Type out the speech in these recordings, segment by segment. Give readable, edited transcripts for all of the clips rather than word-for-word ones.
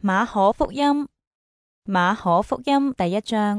馬可福音第1章。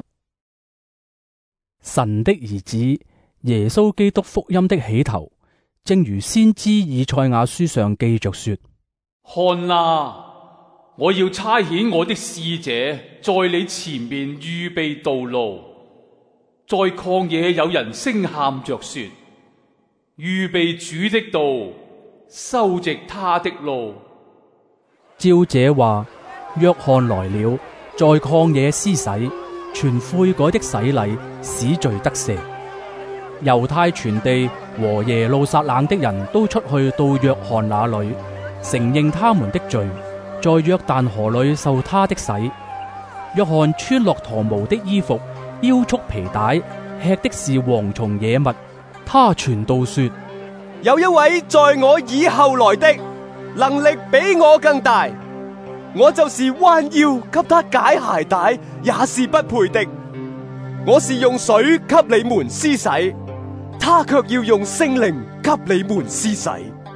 神的兒子耶穌基督福音的起頭，正如先知以賽亞書上記着說： 看啊，我要差遣我的使者在你前面預備道路。在曠野有人聲喊着說：預備主的道，修直他的路。 照這話，約翰來了，在曠野施洗，傳悔改的洗禮，使罪得赦。猶太全地和耶路撒冷的人都出去到約翰那裏，承認他們的罪，在約旦河裏受他的洗。約翰穿駱駝毛的衣服，腰束皮帶，吃的是蝗蟲野蜜。他傳道說： 有一位在我以後來的，能力比我更大，我就是彎腰給他解鞋帶，也是不配的。我是用水給你們施洗，他卻要用聖靈給你們施洗。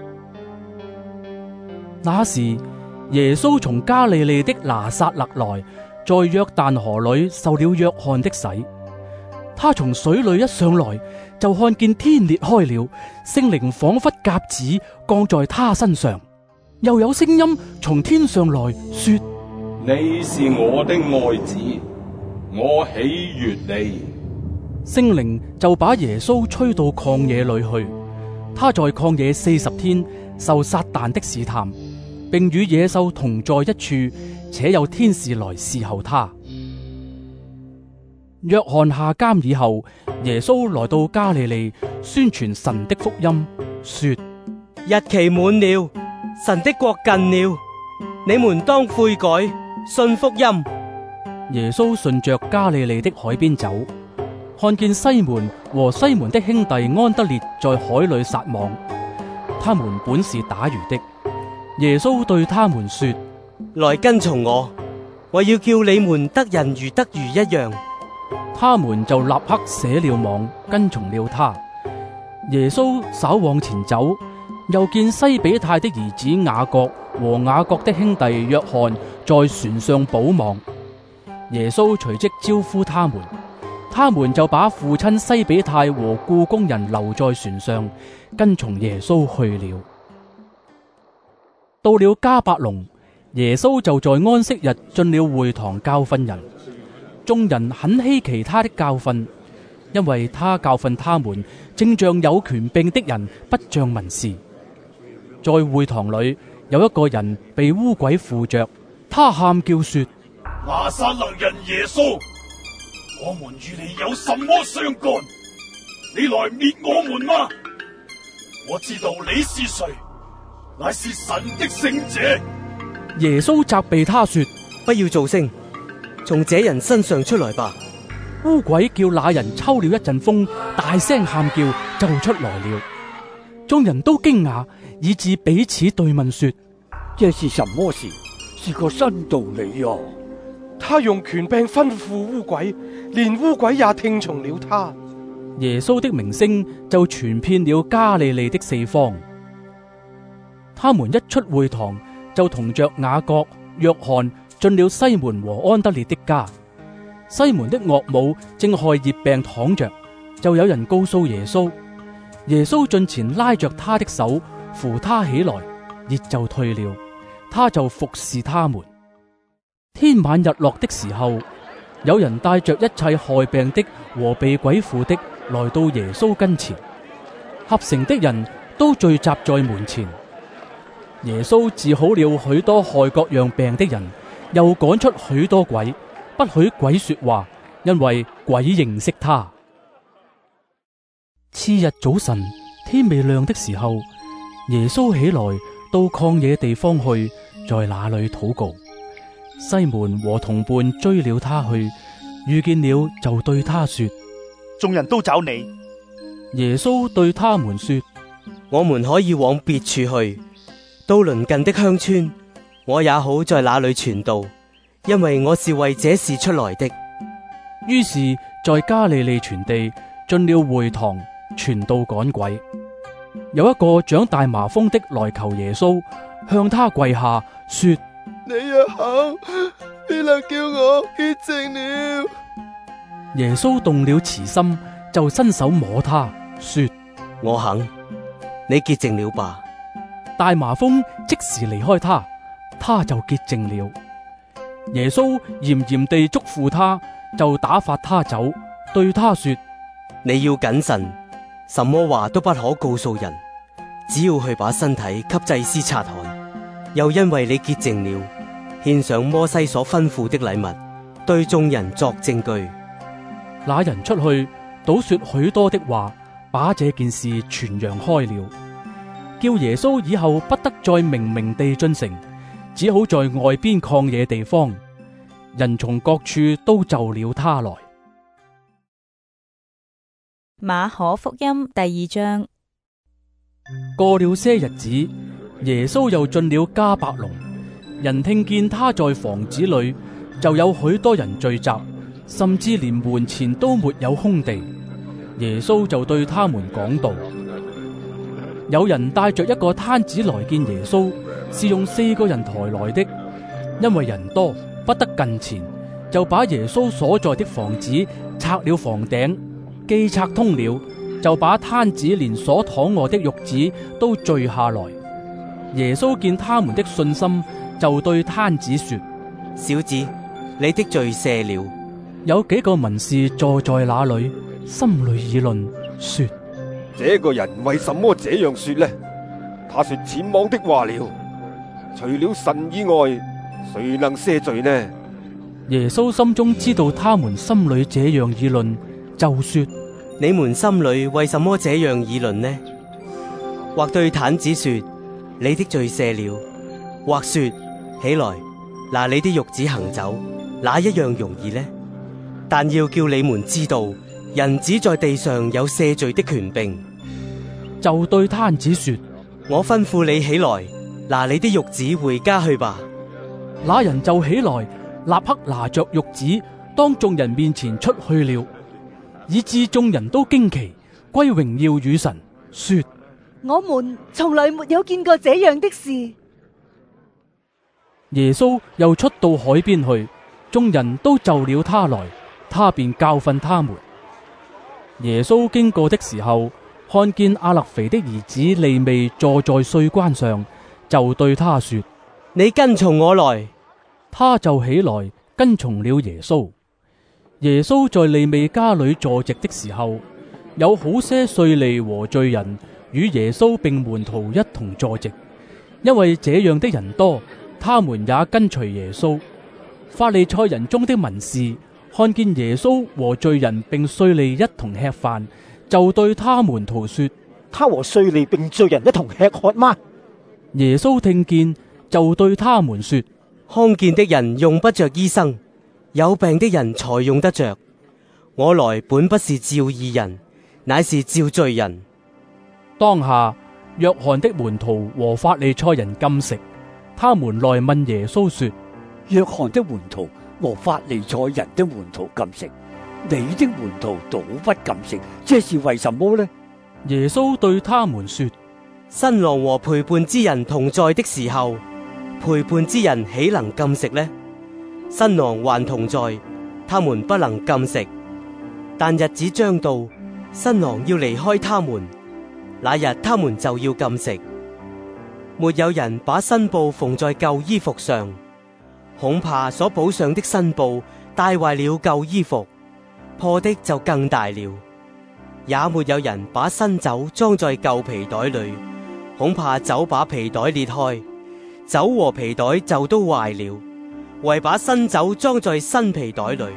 那時耶穌從加利利的拿撒勒來，在約旦河裏受了約翰的洗。他從水裏一上來，就看見天裂開了，聖靈仿佛鴿子降在他身上，又有聲音從天上來說： 你是我的愛子，我喜悅你。 聖靈就把耶穌吹到曠野裏去，他在曠野40天受撒旦的試探，並與野獸同在一處，且有天使來侍候他。約翰下監以後，耶穌來到加利利，宣傳神的福音，說： 日期滿了，神的國近了，你們當悔改，信福音。 耶穌順着加利利的海邊走，看見西門和西門的兄弟安德烈在海裏撒網，他們本是打魚的。耶穌對他們說： 來跟從我，我要叫你們得人如得魚一樣。 他們就立刻捨了網，跟從了他。耶穌稍往前走，又見西比泰的兒子雅各和雅各的兄弟約翰在船上補網。耶穌隨即招呼他們，他們就把父親西比泰和僱工人留在船上，跟從耶穌去了。到了迦百農，耶穌就在安息日進了會堂教訓人。眾人很稀奇他的教訓，因為他教訓他們正像有權柄的人，不像文士。在會堂裏有一個人被污鬼附着，他喊叫說： 拿撒勒人耶穌，我們與你有什麼相干？你來滅我們嗎？我知道你是誰，乃是神的聖者。 耶穌責備他說： 不要作聲，從這人身上出來吧。 污鬼叫那人抽了一陣風，大聲喊叫，就出來了。眾人都驚訝，以致彼此對問說： 這是什麼事？是個新道理啊！ 他用權柄吩咐污鬼，連污鬼也聽從了他。 耶穌的名聲就傳遍了加利利的四方。他們一出會堂，就同着雅各、約翰進了西門和安德烈的家。西門的岳母正害熱病躺着，就有人告訴耶穌。耶穌進前拉着他的手，扶他起來，熱就退了，他就服侍他們。天晚日落的時候，有人帶着一切害病的和被鬼附的來到耶穌跟前，合城的人都聚集在門前。耶穌治好了許多害各樣病的人，又趕出許多鬼，不許鬼說話，因為鬼認識他。次日早晨，天未亮的時候，耶穌起來到曠野地方去，在那裏禱告。西門和同伴追了他去，遇見了就對他說： 眾人都找你。 耶穌對他們說： 我們可以往別處去，到鄰近的鄉村，我也好在那裏傳道，因為我是為這事出來的。 於是，在加利利全地進了會堂，傳道趕鬼。有一個長大麻風的來求耶穌，向他跪下說： 你若肯，必能叫我潔淨了。 耶穌動了慈心，就伸手摸他，說： 我肯，你潔淨了吧。 大麻風即時離開他，他就潔淨了。耶穌嚴嚴地囑咐他，就打發他走，對他說： 你要謹慎，什麼話都不可告訴人，只要去把身體給祭司察看。又因為你潔淨了，獻上摩西所吩咐的禮物，對眾人作證據。 那人出去，倒說許多的話，把這件事傳揚開了，叫耶穌以後不得再明明地進城，只好在外邊曠野地方。人從各處都就了他來。 馬可福音第2章。 過了些日子，耶穌又進了迦百農，人聽見他在房子裏，就有許多人聚集，甚至連門前都沒有空地。耶穌就對他們講道。有人帶着一個癱子來見耶穌，是用4個人抬來的，因為人多不得近前，就把耶穌所在的房子拆了房頂，既拆通了，就把癱子連所躺臥的褥子都縋下來。耶穌見他們的信心，就對癱子說： 小子，你的罪赦了。 有幾個文士坐在那裏，心裏議論說： 這個人為什麼這樣說呢？他說僭妄的話了。除了神以外，誰能赦罪呢？ 耶穌心中知道他們心裏這樣議論，就說： 你們心裏為什麼這樣議論呢？或對癱子說：你的罪赦了；或說：起來，拿你的褥子行走，哪一樣容易呢？但要叫你們知道，人子在地上有赦罪的權柄。 就對癱子說： 我吩咐你起來，拿你的褥子回家去吧。 那人就起來，立刻拿着褥子，當眾人面前出去了，以致眾人都驚奇，歸榮耀與神，說： 我們從來沒有見過這樣的事。 耶穌又出到海邊去，眾人都就了他來，他便教訓他們。耶穌經過的時候，看見亞勒腓的兒子利未坐在稅關上，就對他說： 你跟從我來。 他就起來跟從了耶穌。耶穌在利未家裏坐席的時候，有好些稅吏和罪人與耶穌並門徒一同坐席，因為這樣的人多，他們也跟隨耶穌。法利賽人中的文士看見耶穌和罪人並稅吏一同吃飯，就對他門徒說： 他和稅吏並罪人一同吃喝嗎？ 耶穌聽見，就對他們說： 康健的人用不着醫生，有病的人才用得着。我來本不是召義人，乃是召罪人。 當下約翰的門徒和法利賽人禁食，他們來問耶穌說： 約翰的門徒和法利賽人的門徒禁食，你的門徒倒不禁食，這是為什麼呢？ 耶穌對他們說： 新郎和陪伴之人同在的時候，陪伴之人豈能禁食呢？新郎還同在，他們不能禁食。但日子將到，新郎要離開他們，那日他們就要禁食。沒有人把新布縫在舊衣服上，恐怕所補上的新布帶壞了舊衣服，破的就更大了。也沒有人把新酒裝在舊皮袋裏，恐怕酒把皮袋裂開，酒和皮袋就都壞了。唯把新酒裝在新皮袋裏。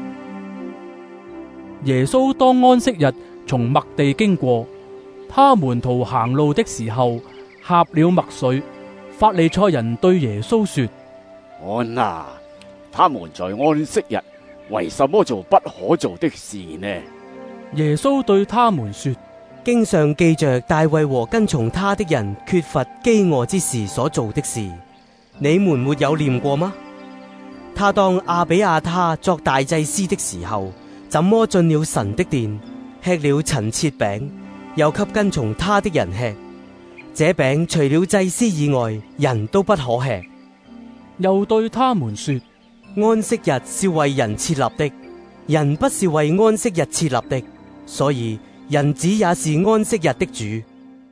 耶穌當安息日從麥地經過，他門徒行路的時候掐了麥穗。法利賽人對耶穌說： 看哪，他們在安息日為什麼做不可做的事呢？ 耶穌對他們說： 經上記着大衛和跟從他的人缺乏飢餓之時所做的事，你們沒有念過嗎？他當亞比亞他作大祭司的時候，怎麼進了神的殿，吃了陳設餅，又給跟從他的人吃。這餅除了祭司以外，人都不可吃。 又對他們說： 安息日是為人設立的，人不是為安息日設立的，所以人子也是安息日的主。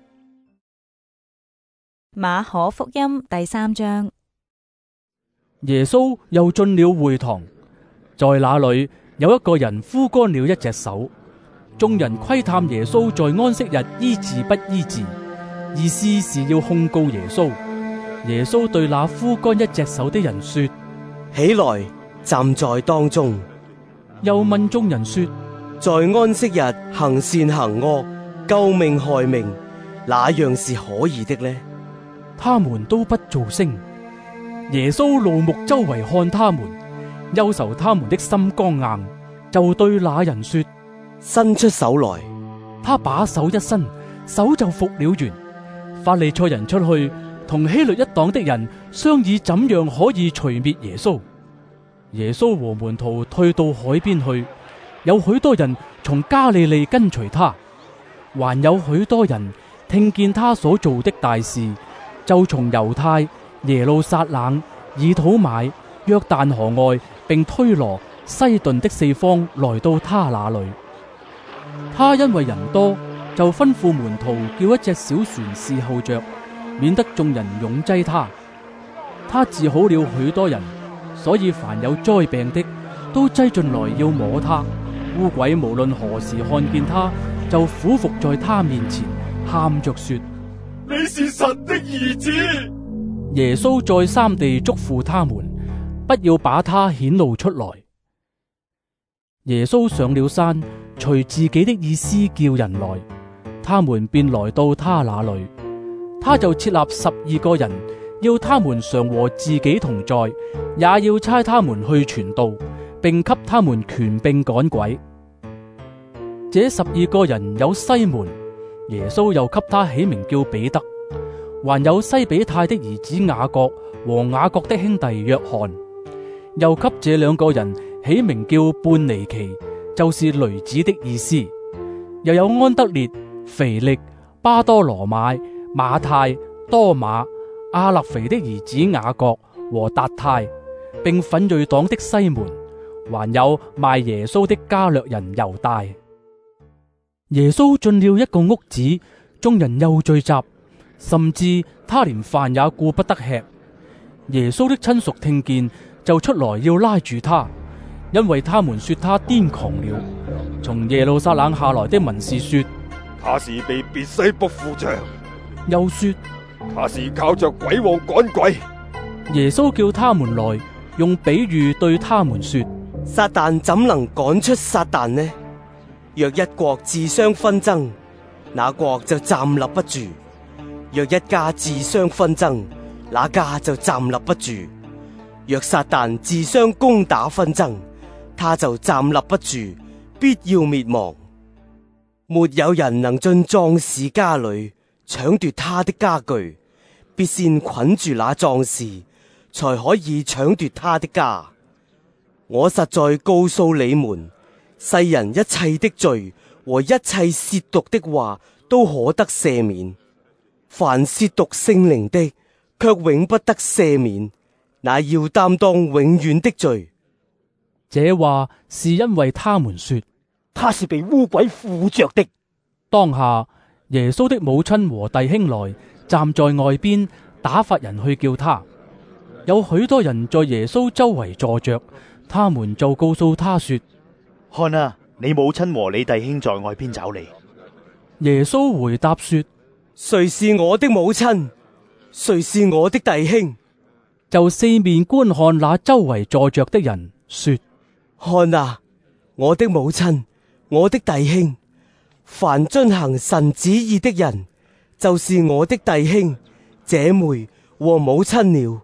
馬可福音第3章。 耶穌又進了會堂，在那裏有一個人枯乾了一隻手，眾人窺探耶穌在安息日醫治不醫治，意思是要控告耶穌。耶穌對那枯乾一隻手的人說： 起來，站在當中。 又問眾人說： 在安息日行善行惡，救命害命，哪樣是可以的呢？ 他們都不作聲。耶穌怒目周圍看他們，憂愁他們的心剛硬，就對那人說： 伸出手來。 他把手一伸，手就復了原。法利賽人出去同希律一黨的人商議怎樣可以除滅耶穌。耶穌和門徒退到海邊去，有許多人從加利利跟隨他，還有許多人聽見他所做的大事，就從猶太、耶路撒冷、以土買、約旦河外並推羅、西頓的四方來到他那裏。他因為人多，就吩咐門徒叫一隻小船侍候着，免得眾人擁擠他。他治好了許多人，所以凡有災病的都擠進來要摸他。污鬼無論何時看見他，就俯伏在他面前，喊着說： 你是神的兒子。 耶穌再三地囑咐他們，不要把他顯露出來。耶穌上了山，隨自己的意思叫人來，他們便來到他那裏。他就設立12個人，要他們常和自己同在，也要差他們去傳道，並給他們權柄趕鬼。這12個人有西門，耶穌又給他起名叫彼得，還有西比泰的兒子雅各和雅各的兄弟約翰，又給這2個人起名叫半尼奇，就是雷子的意思。又有安德烈、腓力、巴多羅買、馬太、多馬、亞勒腓的兒子雅各和達太，並奮銳黨的西門，還有賣耶穌的加略人猶大。耶穌進了一個屋子，眾人又聚集，甚至他連飯也顧不得吃。耶穌的親屬聽見，就出來要拉住他，因為他們說他癲狂了。從耶路撒冷下來的文士說， 他是被別西卜附着， 又說他是靠着鬼王趕鬼。 耶穌叫他們來，用比喻對他們說： 撒旦怎能趕出撒旦呢？若一國自相紛爭，那國就站立不住；若一家自相紛爭，那家就站立不住。若撒旦自相攻打紛爭，他就站立不住，必要滅亡。沒有人能進壯士家裏搶奪他的家具，必先捆住那壯士，才可以搶奪他的家。我實在告訴你們，世人一切的罪和一切褻瀆的話都可得赦免，凡褻瀆聖靈的，卻永不得赦免，那要擔當永遠的罪。 這話是因為他們說他是被污鬼附着的。 當下耶穌的母親和弟兄來，站在外邊，打發人去叫他。有許多人在耶穌周圍坐着，他們就告訴他說： 看啊，你母親和你弟兄在外邊找你。 耶穌回答說： 誰是我的母親？誰是我的弟兄？ 就四面觀看那周圍坐着的人，說： 看啊，我的母親，我的弟兄，凡遵行神旨意的人，就是我的弟兄、姐妹和母親了。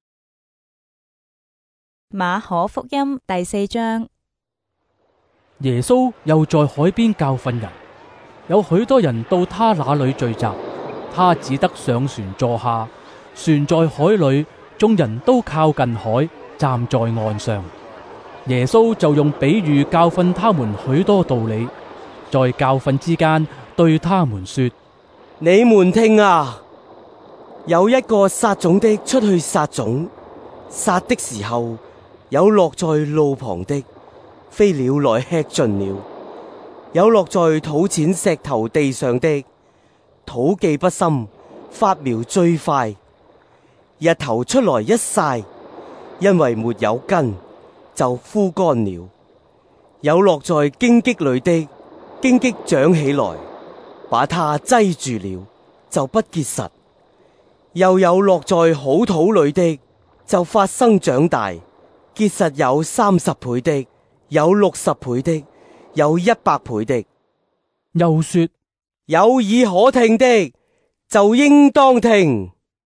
馬可福音第4章。 耶穌又在海邊教訓人，有許多人到他那裏聚集，他只得上船坐下。船在海裏，眾人都靠近海，站在岸上。耶穌就用比喻教訓他們許多道理，在教訓之間對他們說：你們聽啊， 有一個撒種的出去撒種， 撒的時候，有落在路旁的，飛鳥來吃盡了；有落在土淺石頭地上的，土既不深，發苗最快。日頭出來一曬，因為沒有根，就枯乾了。有落在荊棘裏的，荊棘長起來，把它擠住了，就不結實。又有落在好土裏的，就發生長大，結實有30倍的，有60倍的，有100倍的。 又說： 有耳可聽的，就應當聽。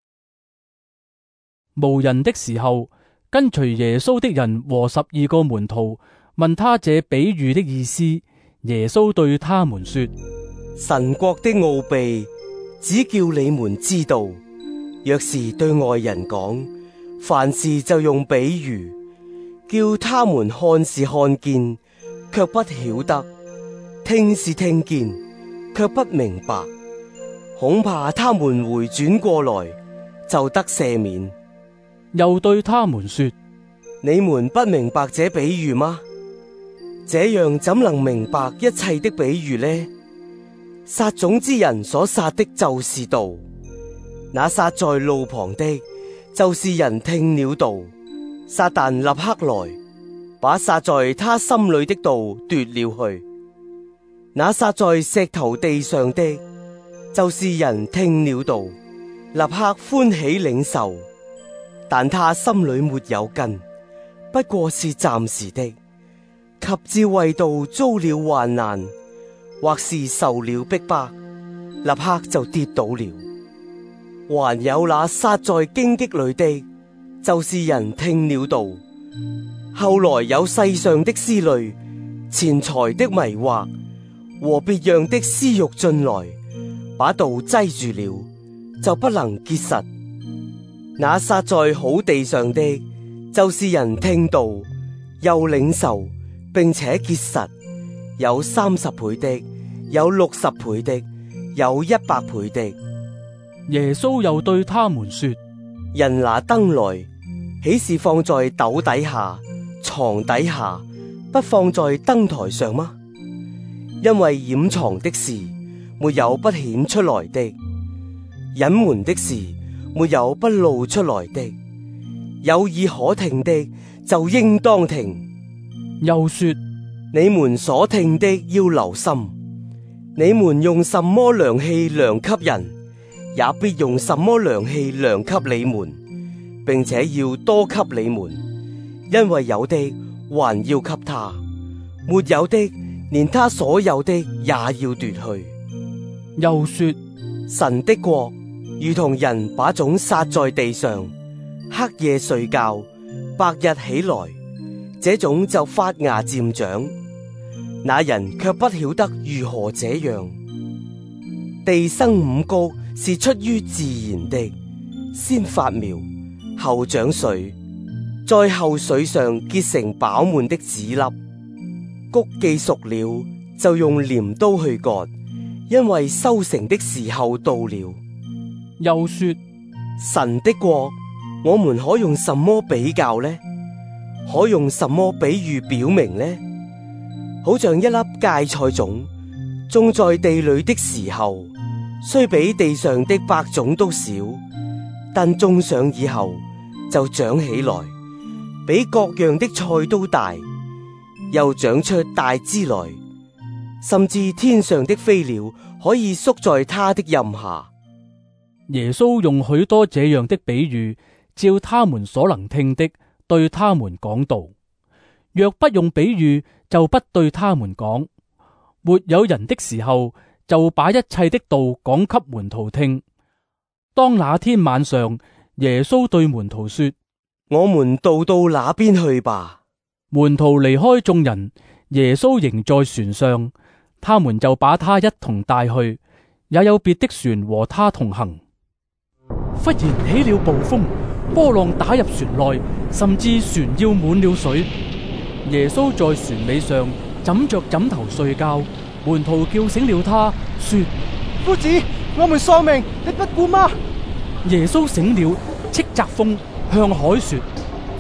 無人的時候，跟隨耶穌的人和12個門徒問他這比喻的意思。耶穌對他們說： 神國的奧秘，只叫你們知道。若是對外人講，凡事就用比喻，叫他們看是看見，卻不曉得；聽是聽見，卻不明白。恐怕他們回轉過來，就得赦免。 又對他們說： 你們不明白這比喻嗎？這樣怎能明白一切的比喻呢？撒種之人所撒的就是道，那撒在路旁的，就是人聽了道，撒旦立刻來，把撒在他心裏的道奪了去。那撒在石頭地上的，就是人聽了道，立刻歡喜領受，但他心裏沒有根，不過是暫時的，及至為道遭了患難，或是受了逼迫，立刻就跌倒了。還有那撒在荊棘裏的，就是人聽了道，後來有世上的思慮、錢財的迷惑和別樣的私欲進來，把道擠住了，就不能結實。那撒在好地上的，就是人聽道，又領受，並且結實，有30倍的，有60倍的，有100倍的。 耶穌又對他們說： 人拿燈來，豈是放在斗底下、床底下，不放在燈台上嗎？因為掩藏的事，沒有不顯出來的；隱瞞的事，沒有不露出來的。有耳可聽的，就應當聽。 又說： 你們所聽的要留心，你們用什麼量器量給人，也必用什麼量器量給你們，並且要多給你們。因為有的還要給他，沒有的連他所有的也要奪去。 又說： 神的國如同人把種撒在地上，黑夜睡覺，白日起來，這種就發芽漸長。那人卻不曉得如何這樣。地生五穀是出於自然的，先發苗，後長穗，在後穗上結成飽滿的籽粒。穀既熟了，就用鐮刀去割，因為收成的時候到了。 又說： 神的國，我們可用什麼比較呢？可用什麼比喻表明呢？好像一粒芥菜種，種在地裏的時候，雖比地上的百種都少，但種上以後就長起來，比各樣的菜都大，又長出大枝來，甚至天上的飛鳥可以宿在它的蔭下。 耶穌用許多這樣的比喻，照他們所能聽的，對他們講道。若不用比喻，就不對他們講。沒有人的時候，就把一切的道講給門徒聽。當那天晚上，耶穌對門徒說： 我們渡到那邊去吧。 門徒離開眾人，耶穌仍在船上，他們就把他一同帶去，也有別的船和他同行。忽然起了暴風，波浪打入船內，甚至船要滿了水。耶穌在船尾上枕着枕頭睡覺，門徒叫醒了他，說： 夫子，我們喪命，你不顧嗎？ 耶穌醒了，斥責風，向海說：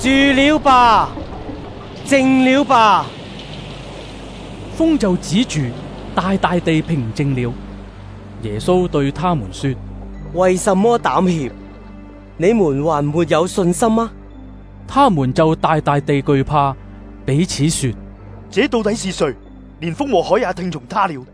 住了吧，靜了吧。 風就止住，大大地平靜了。耶穌對他們說： 為什麼膽怯？你們還沒有信心嗎？ 他們就大大地懼怕，彼此說： 這到底是誰？連風和海也聽從他了。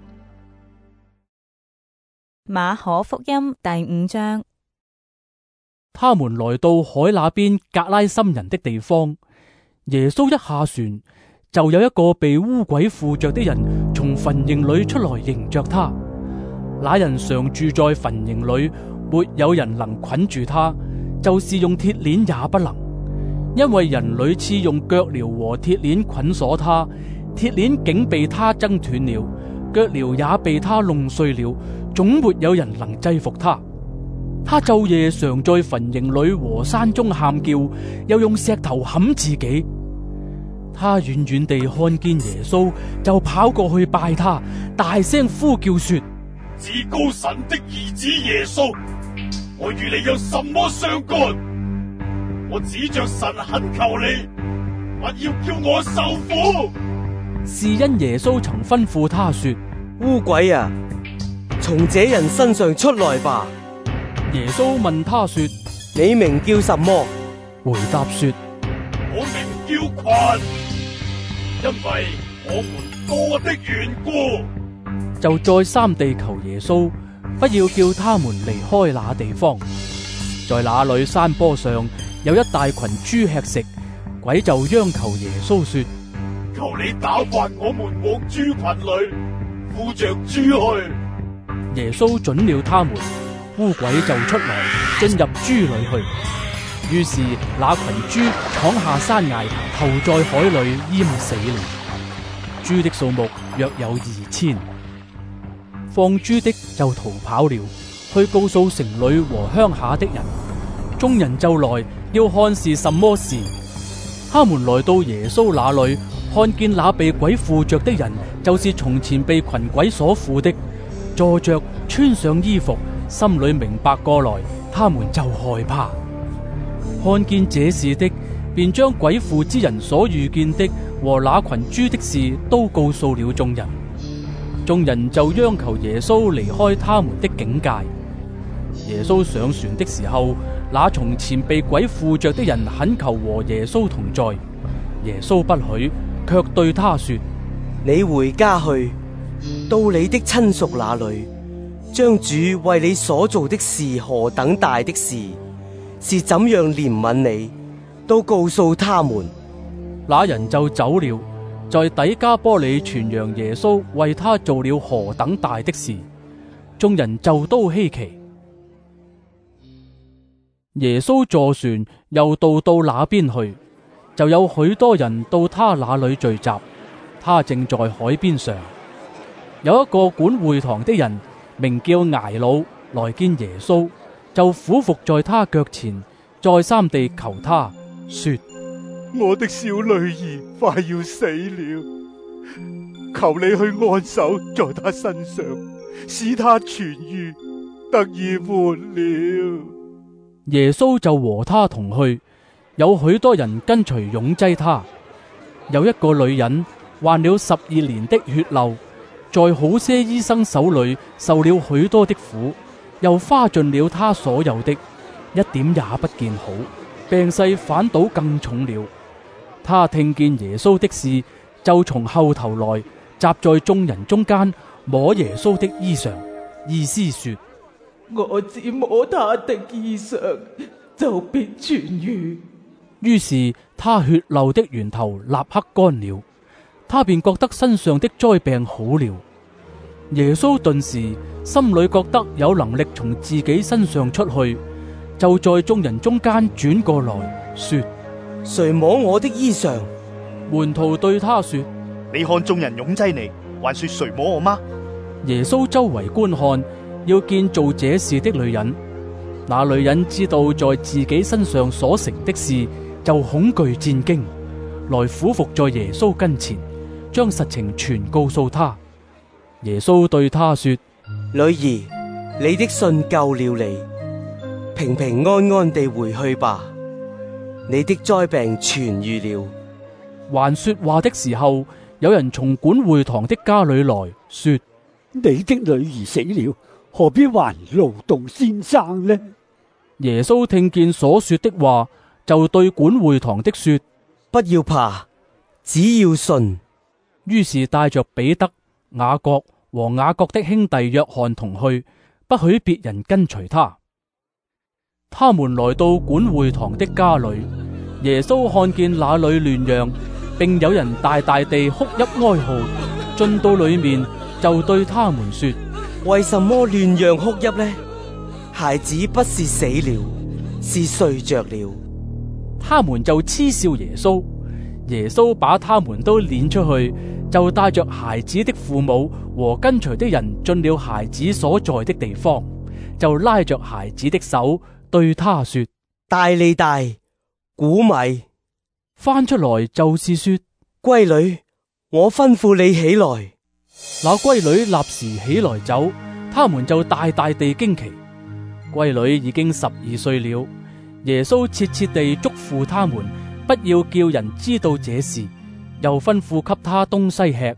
馬可福音第5章。 他們來到海那邊格拉森人的地方，耶穌一下船，就有一個被污鬼附着的人從墳塋裏出來迎着他。那人常住在墳塋裏，沒有人能捆住他，就是用鐵鏈也不能，因為人屢次用腳鐐和鐵鏈捆鎖他，鐵鏈竟被他掙斷了，腳鐐也被他弄碎了，總沒有人能制服他。他晝夜常在墳塋裏和山中喊叫，又用石頭砍自己。他遠遠地看見耶穌，就跑過去拜他，大聲呼叫說： 至高神的兒子耶穌，我與你有什麼相干？我指着神懇求你，不要叫我受苦。 是因耶穌曾吩咐他說： 污鬼啊，從這人身上出來吧。 耶穌問他說： 你名叫什麼？ 回答說： 我名叫群，因為我們多的緣故。 就再三地求耶穌不要叫他們離開那地方。在那裏山坡上有一大群豬吃食，鬼就央求耶穌說： 求你打發我們往豬群裏，附着豬去。 耶穌准了他們，污鬼就出來進入豬裏去。於是那群豬闖下山崖，投在海裏淹死了。豬的數目約有2000。放豬的就逃跑了，去告訴城裏和鄉下的人。眾人就來要看是什麼事。他們來到耶穌那裏，看見那被鬼附着的人，就是從前被群鬼所附的，坐着穿上衣服，心裏明白過來，他們就害怕。看見這事的，便將鬼附之人所遇見的和那群豬的事都告訴了眾人。眾人就央求耶穌離開他們的境界。耶穌上船的時候，那從前被鬼附着的人懇求和耶穌同在，耶穌不許，卻對他說： 你回家去，到你的親屬那裏，將主為你所做的事何等大的事，是怎樣憐憫你，都告訴他們。 那人就走了，在底加波里傳揚耶穌為他做了何等大的事，眾人就都稀奇。耶穌坐船又渡到那邊去，就有許多人到他那裏聚集。他正在海邊上，有一個管會堂的人名叫睚魯，來見耶穌，就俯伏在他腳前，再三地求他說： 我的小女兒快要死了，求你去按手在她身上，使她痊愈，得以活了。 耶穌就和他同去，有許多人跟隨擁擠他。有一個女人患了12年的血漏，在好些醫生手裏受了許多的苦，又花盡了他所有的，一點也不見好，病勢反倒更重了。他聽見耶穌的事，就從後頭來，站在眾人中間，摸耶穌的衣裳，意思說： 我只摸他的衣裳，就必痊愈。 於是他血漏的源頭立刻乾了，他便覺得身上的災病好了。耶穌頓時心裏覺得有能力從自己身上出去，就在眾人中間轉過來說： 誰摸我的衣裳？ 門徒對他說： 你看眾人擁擠你，還說誰摸我嗎？ 耶穌周圍觀看，要見做這事的女人。那女人知道在自己身上所成的事，就恐懼戰驚，來俯伏在耶穌跟前，將實情全告訴他。耶穌對他說： 女兒，你的信救了你，平平安安地回去吧。 你的災病痊愈了。 還說話的時候，有人從管會堂的家裏來說： 你的女兒死了，何必還勞動先生呢？ 耶穌聽見所說的話，就對管會堂的說： 不要怕，只要信。 於是帶着彼得、雅各和雅各的兄弟約翰同去，不許別人跟隨他。他們來到管會堂的家裏，耶穌看見那裏亂嚷，並有人大大地哭泣哀號，進到裏面就對他們說： 為什麼亂嚷哭泣呢？孩子不是死了，是睡着了。 他們就嗤笑耶穌。耶穌把他們都攆出去，就帶着孩子的父母和跟隨的人進了孩子所在的地方，就拉着孩子的手對他說： 大利大，古米。 翻出來就是說： 閨女，我吩咐你起來。 那閨女立時起來走，他們就大大地驚奇。閨女已經12歲了。耶穌切切地囑咐他們，不要叫人知道這事，又吩咐給他東西吃。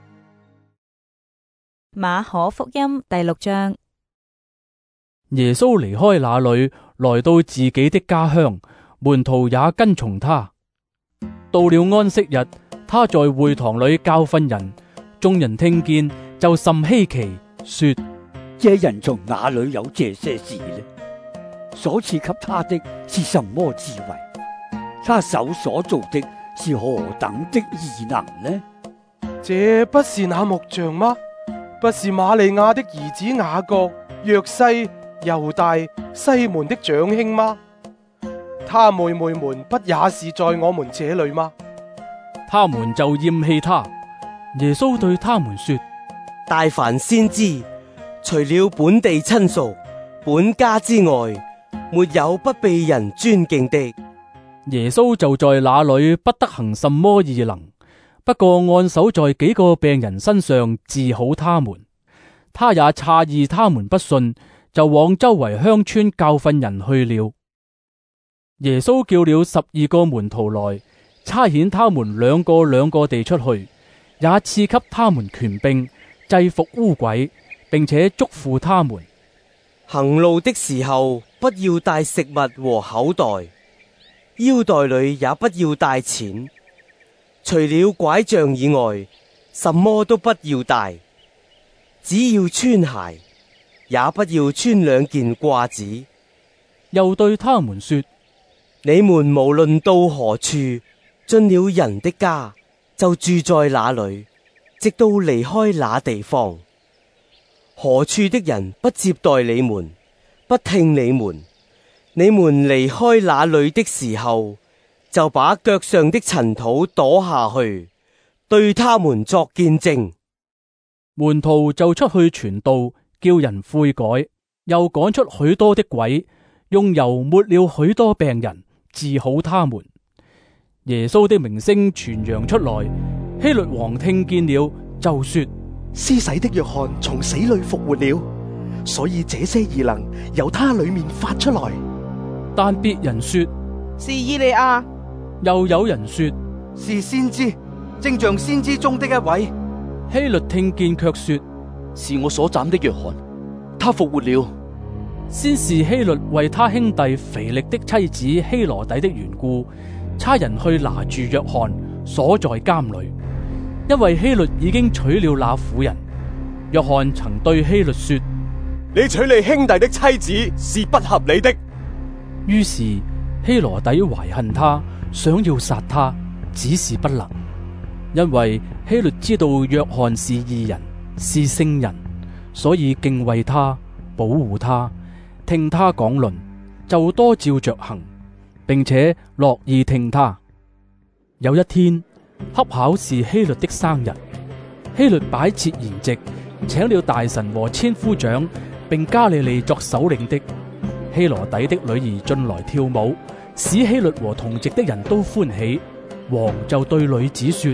馬可福音第6章。 耶穌離開那裏，來到自己的家鄉，門徒也跟從他。到了安息日，他在會堂裏教訓人，眾人聽見就甚稀奇，說： 這人從哪裏有這些事呢？所賜給他的是什麼智慧？他手所做的是何等的異能呢？ 這不是那木匠嗎？不是瑪利亞的兒子雅各、約西、猶大、西門的長兄嗎？他妹妹們不也是在我們這裏嗎？ 他們就厭棄他。耶穌對他們說： 大凡先知，除了本地親屬、本家之外，沒有不被人尊敬的。 耶穌就在那裏不得行什麼異能，不過按手在幾個病人身上治好他們。他也詫異他們不信，就往周圍鄉村教訓人去了。耶穌叫了12個門徒來，差遣他們兩個兩個地出去，也賜給他們權柄制服污鬼，並且囑咐他們： 行路的時候不要帶食物和口袋，腰袋裏也不要帶錢，除了拐杖以外，什麼都不要帶。只要穿鞋，也不要穿2件褂子。 又對他們說： 你們無論到何處，進了人的家，就住在那裏，直到離開那地方。何處的人不接待你們，不聽你們，你們離開那裏的時候，就把腳上的塵土跺下去，對他們作見證。 門徒就出去傳道，叫人悔改，又趕出許多的鬼，用油抹了許多病人，治好他們。耶穌的名聲傳揚出來，希律王聽見了，就說： 施洗的約翰從死裏復活了，所以這些異能由他裏面發出來。 但別人說是以利亞， 又有人說是先知，正像先知中的一位。 希律聽見卻說： 是我所斬的約翰，他復活了。 先是希律為他兄弟腓力的妻子希羅底的緣故，差人去拿住約翰，鎖在監裏，因為希律已經娶了那婦人。約翰曾對希律說： 你娶你兄弟的妻子是不合理的。 於是希羅底懷恨他，想要殺他，只是不能，因為希律知道約翰是義人，是聖人，所以敬畏他，保護他，聽他講論，就多照着行，並且樂意聽他。有一天，恰巧是希律的生日，希律擺設筵席，請了大臣和千夫長，並加利利作首領的希羅底的女兒進來跳舞，使希律和同席的人都歡喜。王就對女子說：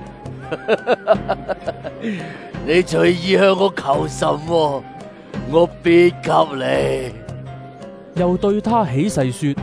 你隨意向我求什麼，我必給你。 又對他起誓說：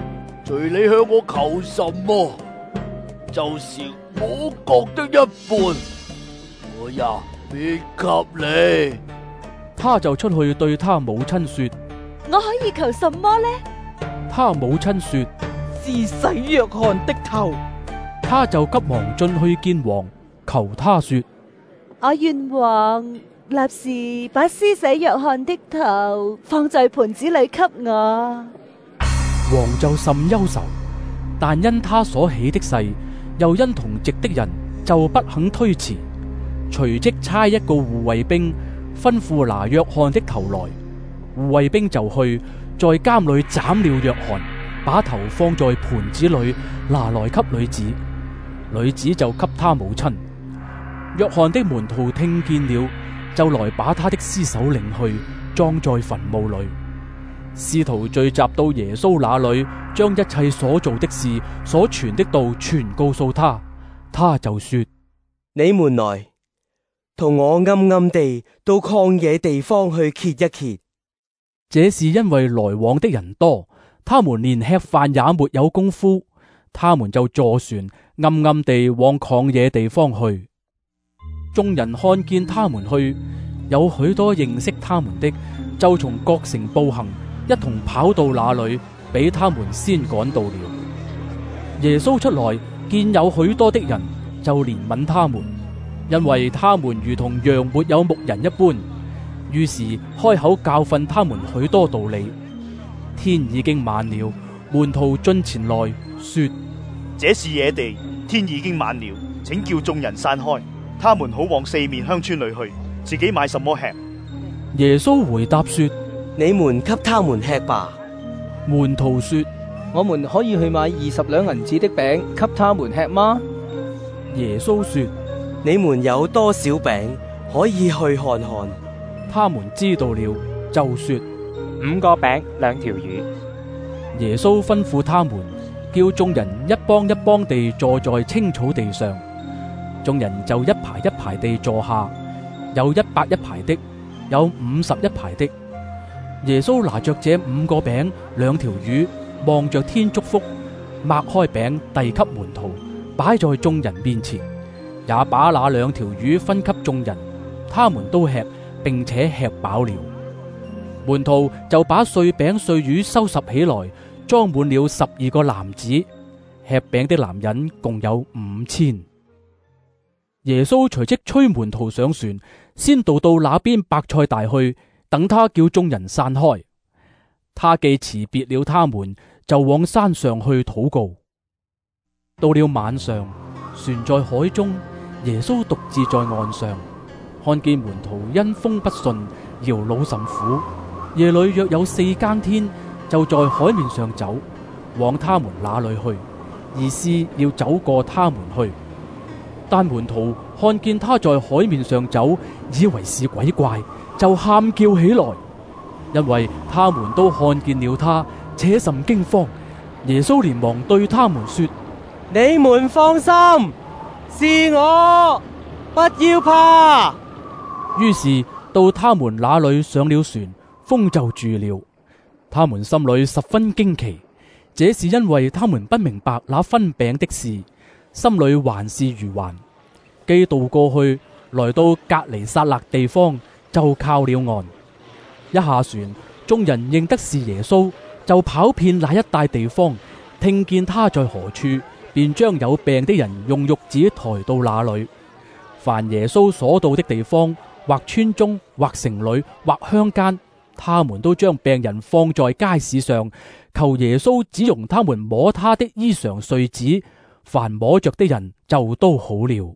隨你向我求什麼，就是我國的一半，我也必給你。 他就出去對他母親說： 我可以求什麼呢？ 他母親說： 施洗約翰的頭。 他就急忙進去見王，求他說： 我願王立時把施洗約翰的頭放在盤子裏給我。 王就甚憂愁，但因他所起的誓，又因同席的人，就不肯推辭。隨即差一個護衛兵吩咐拿約翰的頭來，護衛兵就去在監裏斬了約翰，把頭放在盤子裏，拿來給女子，女子就給他母親。約翰的門徒聽見了，就來把他的屍首領去，葬在墳墓裏。使徒聚集到耶穌那裏，將一切所做的事、所傳的道全告訴他。他就說： 你們來，同我暗暗地到曠野地方去歇一歇。 這是因為來往的人多，他們連吃飯也沒有功夫，他們就坐船暗暗地往曠野地方去。眾人看見他們去，有許多認識他們的，就從各城步行，一同跑到那裏，比他們先趕到了。耶穌出來，見有許多的人，就憐憫他們，因為他們如同羊沒有牧人一般。於是開口教訓他們許多道理。天已經晚了，門徒進前來說： 這是野地，天已經晚了，請叫眾人散開，他們好往四面鄉村裏去，自己買什麼吃。 耶穌回答說： 你們給他們吃吧。 門徒說： 我們可以去買20兩銀子的餅給他們吃嗎？ 耶穌說： 你們有多少餅，可以去看看。 他們知道了，就說 ：5個餅2條魚。 耶穌吩咐他們，叫眾人一幫一幫地坐在青草地上。眾人就一排一排地坐下，有100一排的，有50一排的。耶穌拿着這5個餅2條魚，望着天祝福，擘開餅遞給門徒，擺在眾人面前，也把那2條魚分給眾人，他們都吃，並且吃飽了。門徒就把碎餅碎魚收拾起來，裝滿了12個籃子。吃餅的男人共有5000。耶穌隨即催門徒上船，先渡到那邊伯賽大去，等他叫眾人散開。他既辭別了他們，就往山上去禱告。到了晚上，船在海中，耶穌獨自在岸上，看見門徒因風不順，搖腦甚苦。夜裏約有4更天，就在海面上走，往他們那裏去，意思要走過他們去。但門徒看見他在海面上走，以為是鬼怪，就喊叫起來，因為他們都看見了他，且甚驚慌。耶穌連忙對他們說： 你們放心，是我，不要怕。 於是到他們那裏上了船，風就住了。他們心裏十分驚奇，這是因為他們不明白那分餅的事，心裏還是愚頑。既渡過去，來到革尼撒勒地方，就靠了岸。一下船，眾人認得是耶穌，就跑遍那一帶地方，聽見他在何處，便將有病的人用褥子抬到那裏。凡耶穌所到的地方，或村中，或城裏，或鄉間，他們都將病人放在街市上，求耶穌只容他們摸他的衣裳繸子，凡摸着的人就都好了。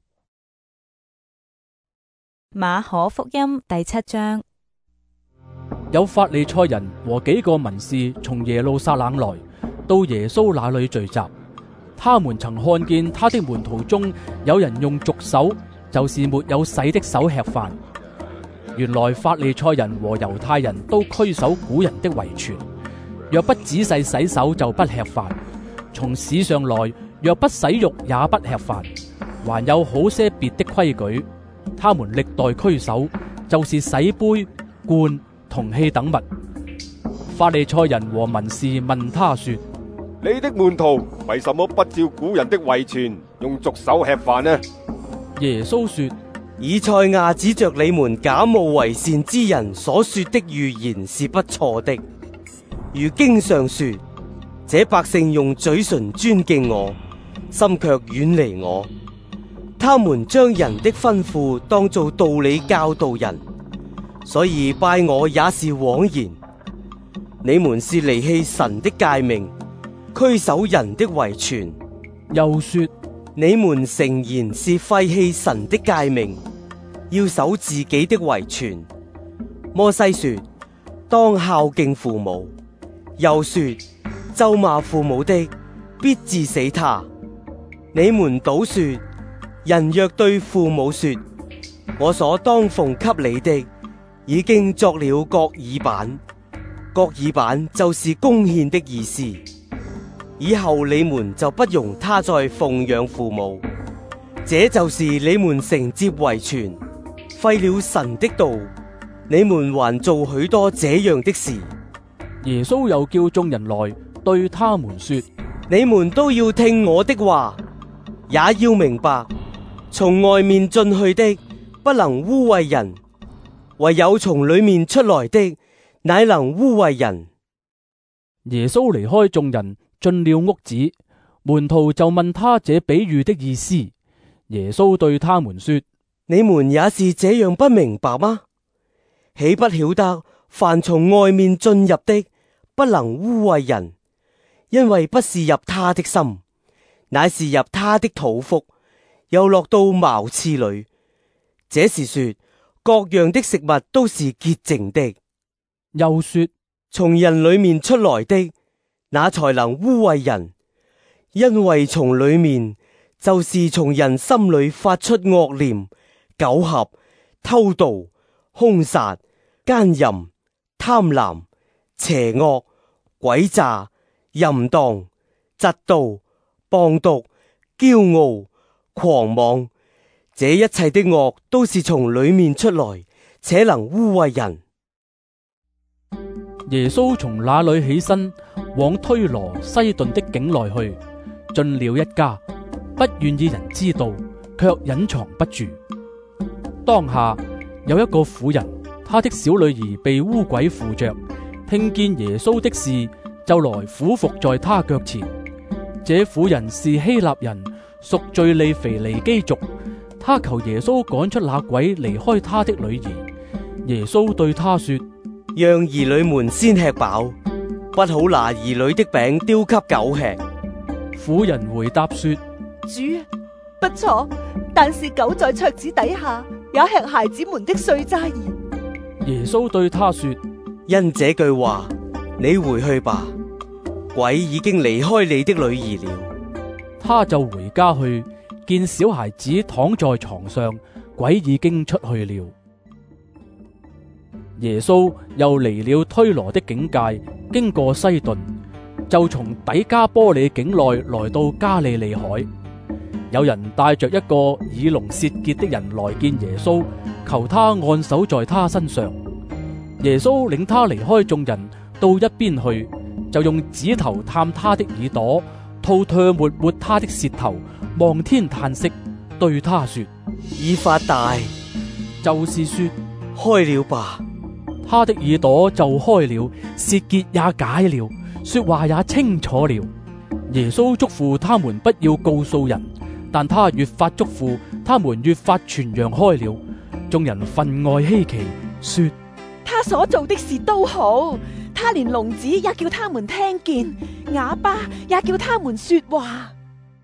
馬可福音第7章。 有法利賽人和幾個文士從耶路撒冷來，到耶穌那裏聚集。他們曾看見他的門徒中有人用俗手，就是沒有洗的手吃飯。原來法利賽人和猶太人都拘守古人的遺傳，若不仔細洗手就不吃飯。從市上來，若不洗肉也不吃飯。還有好些別的規矩，他們歷代拘守，就是洗杯、罐、銅器等物。法利賽人和文士問他說： 你的門徒為什麼不照古人的遺傳，用俗手吃飯呢？ 耶穌說： 以賽亞指着你們假冒為善之人所說的預言是不錯的。如經上說：這百姓用嘴唇尊敬我，心卻遠離我。他們將人的吩咐當作道理教導人，所以拜我也是枉然。你們是離棄神的誡命，拘守人的遺傳。 又說： 你們誠然是廢棄神的誡命，要守自己的遺傳。摩西說：當孝敬父母。又說：咒罵父母的，必治死他。你們倒說：人若對父母說：我所當奉給你的，已經作了各耳板。各耳板就是貢獻的意思。以後你們就不容他再奉養父母，這就是你們承接遺傳，廢了神的道。你們還做許多這樣的事。 耶穌又叫眾人來，對他們說： 你們都要聽我的話，也要明白，從外面進去的不能污穢人，唯有從裏面出來的乃能污穢人。 耶穌離開眾人，進了屋子，門徒就問他這比喻的意思。耶穌對他們說： 你們也是這樣不明白嗎？豈不曉得凡從外面進入的不能污穢人，因為不是入他的心，乃是入他的肚腹，又落到茅廁裏。這是說各樣的食物都是潔淨的。 又說： 從人裏面出來的，那才能污穢人，因為從裏面就是從人心裏發出惡念、苟合、偷盜、兇殺、奸淫、貪婪、邪惡、詭詐、淫蕩、嫉妒、謗讟、驕傲、狂妄。這一切的惡都是從裏面出來，且能污穢人。 耶穌從那裏起身，往推羅西頓的境內去，進了一家，不願意人知道，卻隱藏不住。當下有一個婦人，她的小女兒被污鬼附着，聽見耶穌的事，就來俯伏在他腳前。這婦人是希臘人，屬敘利腓尼基族。他求耶穌趕出那鬼離開他的女兒。耶穌對他說： 讓兒女們先吃飽，不好拿兒女的餅丟給狗吃。 婦人回答說： 主，不錯，但是狗在桌子底下也吃孩子們的碎渣兒。 耶穌對他說： 因這句話，你回去吧，鬼已經離開你的女兒了。 他就回家去，見小孩子躺在床上，鬼已經出去了。耶穌又離了推羅的境界，經過西頓，就從底加波利境內來到加利利海。有人帶着一個耳聾舌結的人來見耶穌，求他按手在他身上。耶穌領他離開眾人，到一邊去，就用指頭探他的耳朵，吐唾沫抹他的舌頭，望天嘆息，對他說： 以法大， 就是說開了吧。 他的耳朵就開了，舌結也解了，說話也清楚了。耶穌囑咐他們不要告訴人，但他越發囑咐，他們越發傳揚開了。眾人分外稀奇，說： 他所做的事都好，他連聾子也叫他們聽見，啞巴也叫他們說話。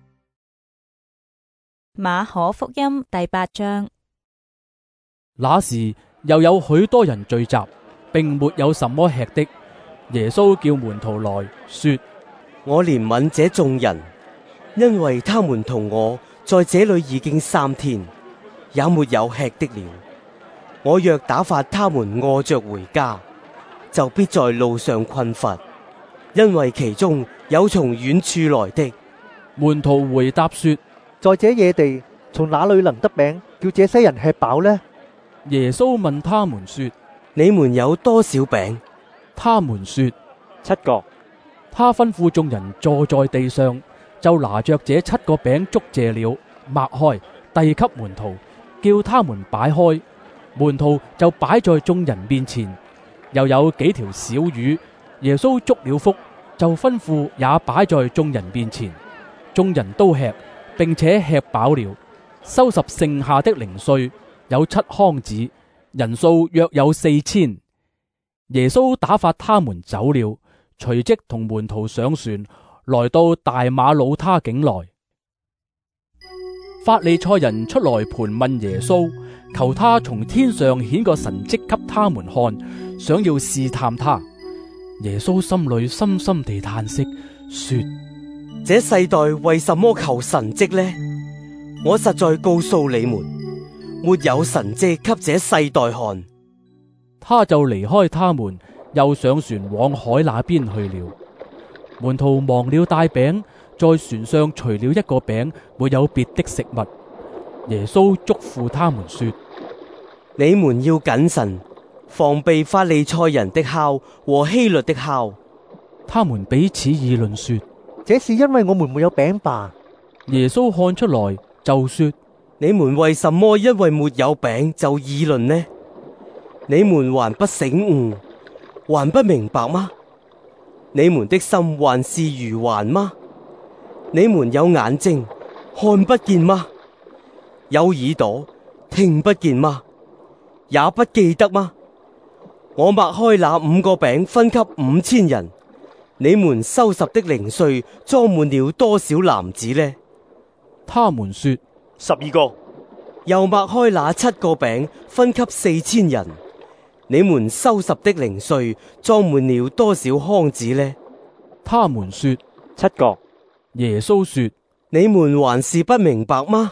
馬可福音第8章。 那時又有許多人聚集，並沒有什麼吃的。耶穌叫門徒來說： 我憐憫這眾人，因為他們同我在這裏已經3天，也沒有吃的了。我若打發他們餓着回家，就必在路上困乏，因為其中有從遠處來的。 門徒回答說： 在這野地，從哪裏能得餅，叫這些人吃飽呢？ 耶穌問他們說： 你們有多少餅？ 他們說： 7個。 他吩咐眾人坐在地上，就拿着這7個餅祝謝了，擘開，遞給門徒，叫他們擺開。門徒就擺在眾人面前。又有幾條小魚，耶穌祝了福，就吩咐也擺在眾人面前。眾人都吃，並且吃飽了，收拾剩下的零碎，有7筐子，人數約有4000。耶穌打發他們走了，隨即同門徒上船，來到大馬魯他境內。法利賽人出來盤問耶穌，求他從天上顯個神蹟給他們看，想要試探他。耶穌心裏深深地嘆息，說： 這世代為什麼求神蹟呢？我實在告訴你們，沒有神蹟給這世代看。 他就離開他們，又上船往海那邊去了。門徒忘了帶餅，在船上除了1個餅，沒有別的食物。耶穌囑咐他們說： 你們要謹慎，防備法利賽人的酵和希律的酵。 他們彼此議論說： 這是因為我們沒有餅吧？ 耶穌看出來，就說： 你們為什麼因為沒有餅就議論呢？你們還不醒悟，還不明白嗎？你們的心還是愚頑嗎？你們有眼睛看不見嗎？有耳朵聽不見嗎？也不記得嗎？我擘開那5個餅分給5000人，你們收拾的零碎裝滿了多少籃子呢？ 他們說 12個。 又擘開那7個餅分給4000人，你們收拾的零碎裝滿了多少筐子呢？ 他們說 7個。 耶穌說： 你們還是不明白嗎？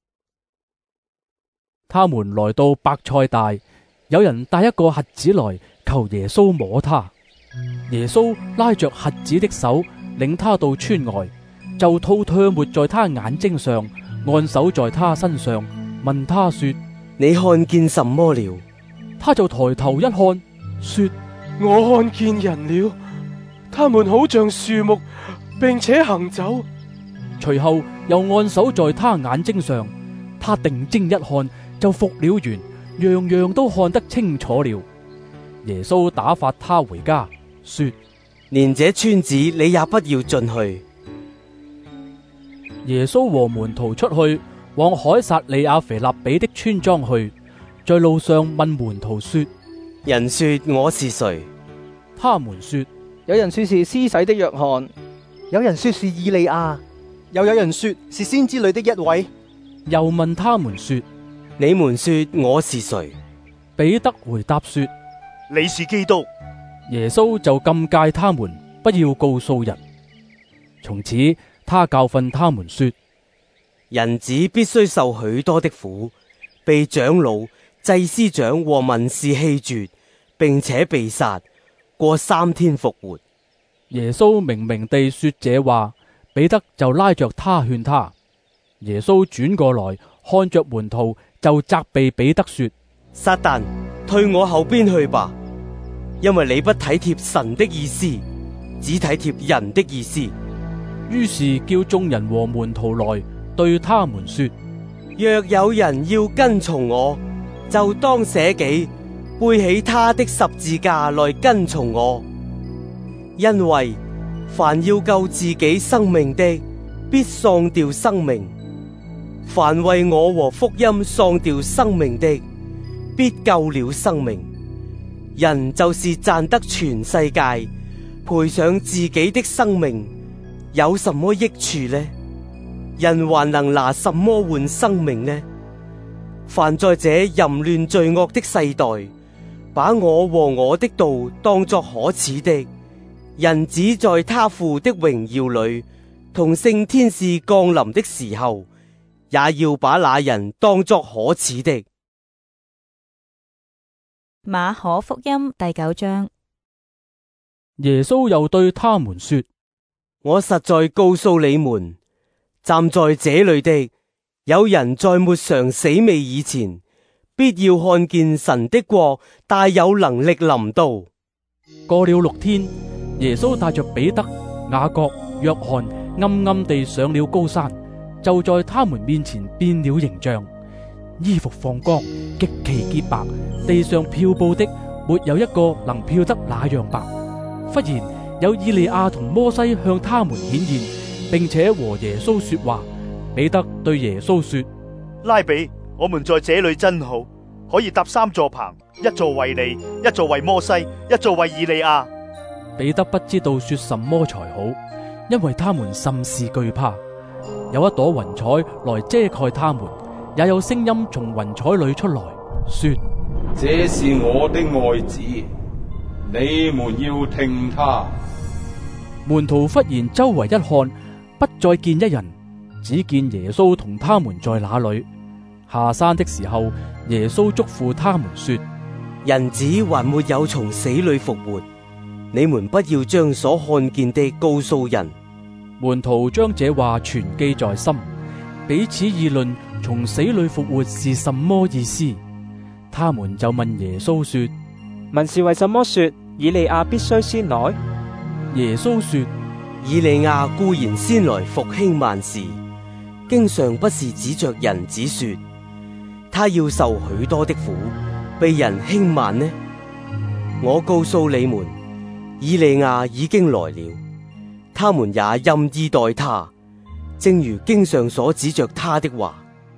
他們來到伯賽大，有人帶一個瞎子來求耶穌摸他。耶穌拉着瞎子的手，領他到村外，就吐唾沫在他眼睛上，按手在他身上，問他說： 你看見什麼了？ 他就抬頭一看，說： 我看見人了，他們好像樹木，並且行走。 隨後又按手在他眼睛上，他定睛一看，就復了原，樣樣都看得清楚了。耶穌打發他回家，說： 連這村子你也不要進去。 耶穌和門徒出去，往凱撒利亞腓立比的村莊去，在路上問門徒說： 人說我是誰？ 他們說： 有人說是施洗的約翰， 有人說是以利亞， 又有人說是先知裏的一位。 又問他們說： 你們說我是誰？ 彼得回答說： 你是基督。 耶穌就禁戒他們，不要告訴人。從此他教訓他們說： 人子必須受許多的苦，被長老、祭司長和文士棄絕，並且被殺，過3天復活。 耶穌明明地說這話，彼得就拉着他勸他。耶穌轉過來看着門徒，就責備彼得說： 撒旦，退我後邊去吧，因為你不體貼神的意思，只體貼人的意思。 於是叫眾人和門徒來，對他們說： 若有人要跟從我，就當捨己，背起他的十字架來跟從我。因為凡要救自己生命的，必喪掉生命；凡為我和福音喪掉生命的，必救了生命。人就是賺得全世界，賠上自己的生命，有什麼益處呢？人還能拿什麼換生命呢？凡在這淫亂罪惡的世代，把我和我的道當作可恥的，人子在他父的榮耀裏，同聖天使降臨的時候，也要把那人當作可恥的。 馬可福音第9章。 耶穌又對他們說： 我實在告訴你們，站在這裏的有人在沒嘗死味以前，必要看見神的國大有能力臨到。 過了6天， 耶穌帶着彼得、雅各、約翰暗暗地上了高山，就在他們面前變了形象，衣服放光，極其潔白，地上漂布的沒有一個能漂得那樣白。忽然有以利亞同摩西向他們顯現，並且和耶穌說話。彼得對耶穌說： 拉比，我們在這裏真好，可以搭3座棚，一座為你，一座為摩西，一座為以利亞。 彼得不知道說什麼才好，因為他們甚是懼怕。有一朵雲彩來遮蓋他們，也有聲音從雲彩裏出來，說： 這是我的愛子，你們要聽他。 門徒忽然周圍一看，不再見一人，只見耶穌同他們在那裏。下山的時候，耶穌囑咐他們說： 人子還沒有從死裏復活，你們不要將所看見的告訴人。 門徒將這話存記在心，彼此議論從死裏復活是什麼意思。他們就問耶穌說： 文士為什麼說以利亞必須先來？ 耶穌說： 以利亞固然先來復興萬事，經上不是指着人子說他要受許多的苦，被人輕慢呢？我告訴你們，以利亞已經來了，他們也任意待他，正如經上所指着他的話。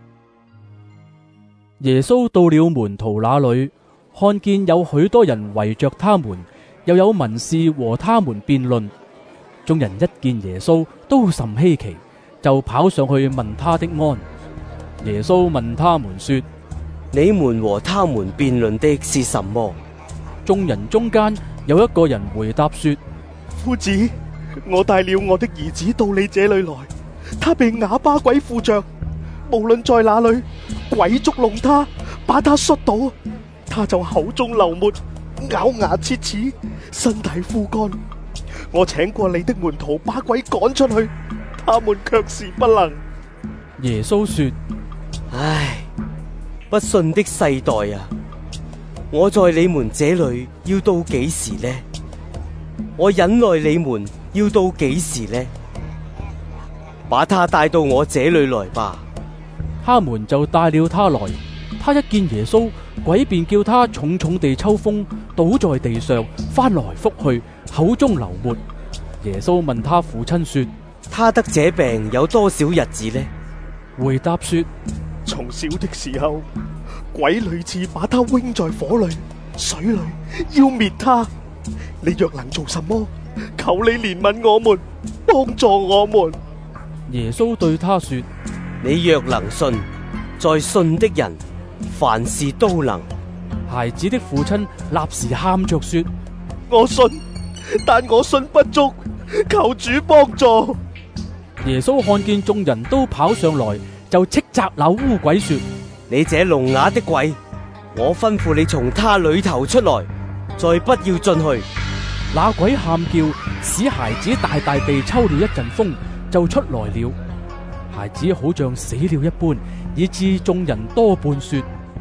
耶穌到了門徒那裏，看見有許多人圍着他們，又有文士和他們辯論。眾人一見耶穌，都甚稀奇，就跑上去問他的安。耶穌問他們說： 你們和他們辯論的是什麼？ 眾人中間有一個人回答說： 夫子，我帶了我的兒子到你這裏來，他被啞巴鬼附着，無論在哪裏，鬼捉弄他，把他摔倒，他就口中流沫，咬牙切齒，身體枯乾。我請過你的門徒把鬼趕出去，他們卻是不能。 耶穌說： 唉，不信的世代啊，我在你們這裏要到幾時呢？我忍耐你們要到幾時呢？把他帶到我這裏來吧。 他們就帶了他來。他一見耶穌，鬼便叫他重重地抽風，倒在地上，翻來覆去，口中流沫。耶穌問他父親說： 他得這病有多少日子呢？ 回答說： 從小的時候，鬼屢次把他扔在火裏、水裏，要滅他。你若能做什麼，求你憐憫我們，幫助我們。 耶穌對他說： 你若能信，在信的人凡事都能。 孩子的父親立時喊着說： 我信，但我信不足，求主幫助。 耶穌看見眾人都跑上來，就斥責那污鬼說： 你這聾啞的鬼，我吩咐你從他裏頭出來，再不要進去。 那鬼喊叫，使孩子大大地抽了一陣風，就出來了。孩子好像死了一般，以致眾人多半說：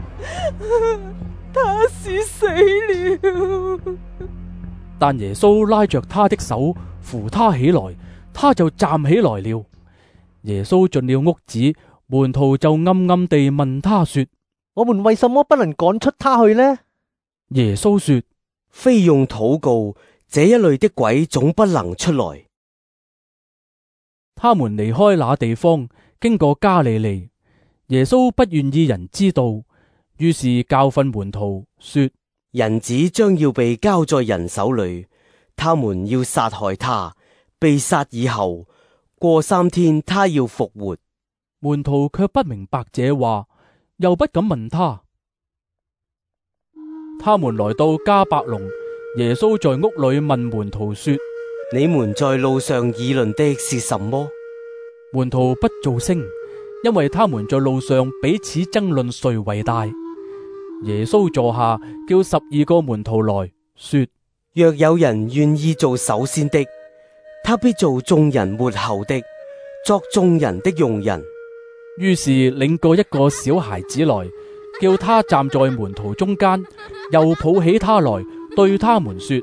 他是死了。 但耶穌拉着他的手，扶他起來，他就站起來了。耶穌進了屋子，門徒就暗暗地問他說： 我們為什麼不能趕出他去呢？ 耶穌說： 非用禱告，這一類的鬼總不能出來。 他們離開那地方，經過加利利。耶穌不願意人知道，於是教訓門徒說： 人子將要被交在人手裏，他們要殺害他，被殺以後，過3天他要復活。 門徒卻不明白這話，又不敢問他。他們來到迦百農，耶穌在屋裏問門徒說： 你們在路上議論的是什麼？ 門徒不作聲，因為他們在路上彼此爭論誰為大。耶穌坐下，叫12個門徒來說： 若有人願意做首先的，他必做眾人末後的，作眾人的用人。 於是領過一個小孩子來，叫他站在門徒中間，又抱起他來，對他們說：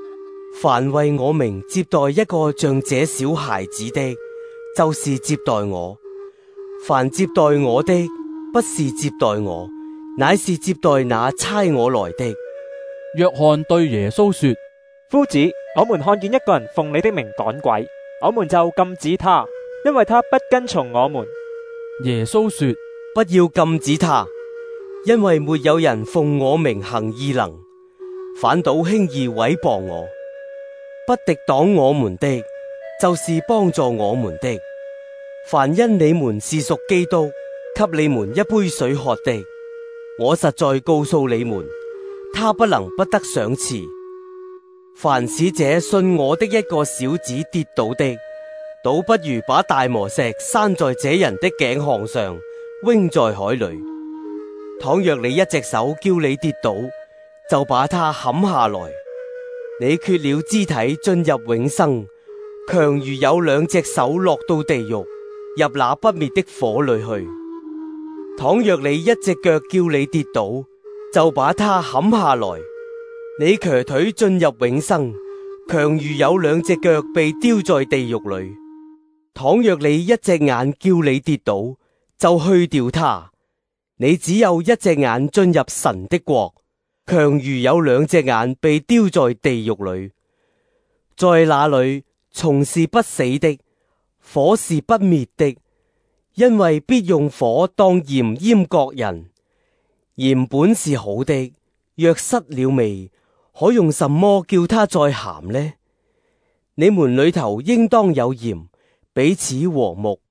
凡為我名接待一個像這小孩子的，就是接待我；凡接待我的，不是接待我，乃是接待那差我來的。 約翰對耶穌說： 夫子，我們看見一個人奉你的名趕鬼，我們就禁止他，因為他不跟從我們。 耶穌說： 不要禁止他，因為沒有人奉我名行異能，反倒輕易毀謗我。不敵擋我們的，就是幫助我們的。凡因你們是屬基督，給你們一杯水喝的，我實在告訴你們，他不能不得賞賜。凡使這信我的一個小子跌倒的，倒不如把大磨石拴在這人的頸項上，扔在海裏。倘若你一隻手叫你跌倒，就把它砍下來。你缺了肢體進入永生，強如有兩隻手落到地獄，入那不滅的火裏去。倘若你一隻腳叫你跌倒，就把它砍下來。你瘸腿進入永生，強如有兩隻腳被丟在地獄裏。倘若你一隻眼叫你跌倒，就去掉它。你只有一隻眼進入神的國，強如有兩隻眼被丟在地獄裏。在那裏，蟲是不死的，火是不滅的，因為必用火當鹽醃各人。鹽本是好的，若失了味，可用什麼叫它再鹹呢？你們裏頭應當有鹽，彼此和睦。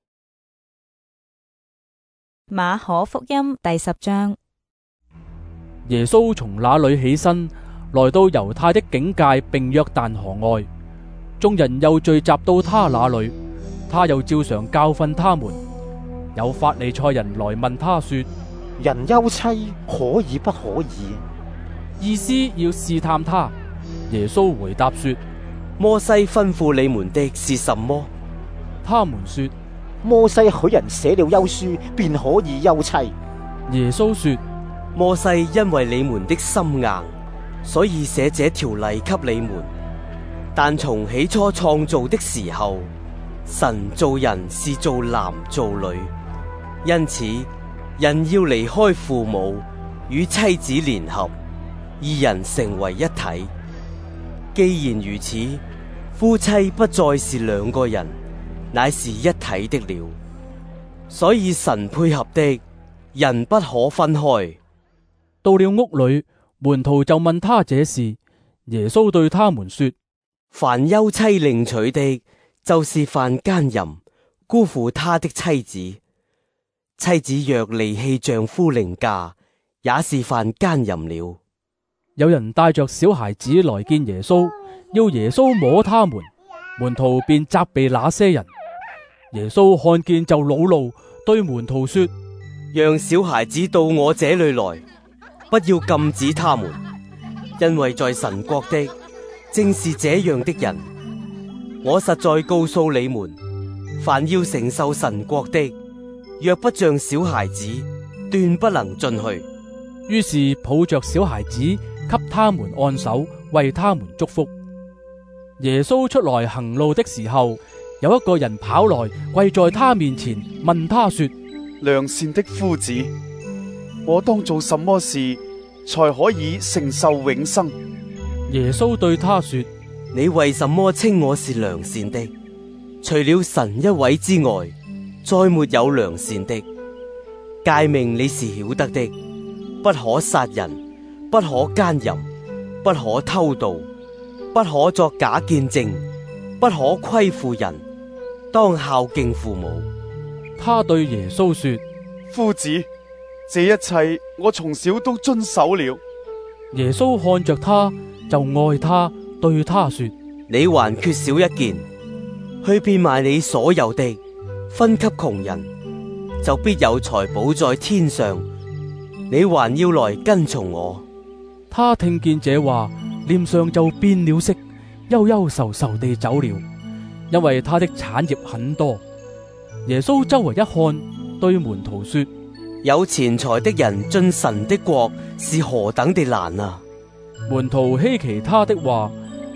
馬可福音第10章。 耶穌從那裏起身，來到猶太的境界並約旦河外，眾人又聚集到他那裏，他又照常教訓他們。有法利賽人來問他說： 人休妻可以不可以？ 意思要試探他。耶穌回答說： 摩西吩咐你們的是什麼？ 他們說： 摩西許人寫了休書，便可以休妻。 耶穌說： 摩西因為你們的心硬，所以寫這條例給你們。但從起初創造的時候，神造人是造男造女，因此人要離開父母，與妻子聯合，二人成為一體。既然如此，夫妻不再是兩個人，乃是一體的了。所以神配合的，人不可分開。 到了屋裏，門徒就問他這事。耶穌對他們說： 凡休妻另娶的，就是犯奸淫，辜負他的妻子。妻子若離棄丈夫另嫁，也是犯奸淫了。 有人帶着小孩子來見耶穌，要耶穌摸他們，門徒便責備那些人。耶穌看見就惱怒，對門徒說： 讓小孩子到我這裏來，不要禁止他們，因為在神國的正是這樣的人。我實在告訴你們，凡要承受神國的，若不像小孩子，斷不能進去。 於是抱着小孩子，給他們按手，為他們祝福。耶穌出來行路的時候，有一個人跑來跪在他面前，問他說： 良善的夫子，我當做什麼事才可以承受永生？ 耶穌對他說： 你為什麼稱我是良善的？除了神一位之外，再沒有良善的。誡命你是曉得的，不可殺人，不可奸淫，不可偷盜，不可作假見證，不可虧負人，當孝敬父母。 他對耶穌說： 夫子，這一切我從小都遵守了。 耶穌看着他，就愛他，對他說： 你還缺少一件，去變賣你所有的，分給窮人，就必有財寶在天上。你還要來跟從我。 他聽見這話，臉上就變了色，憂憂愁愁地走了，因為他的產業很多。耶穌周圍一看，對門徒說： 有錢財的人進神的國是何等的難啊！ 門徒稀奇他的話，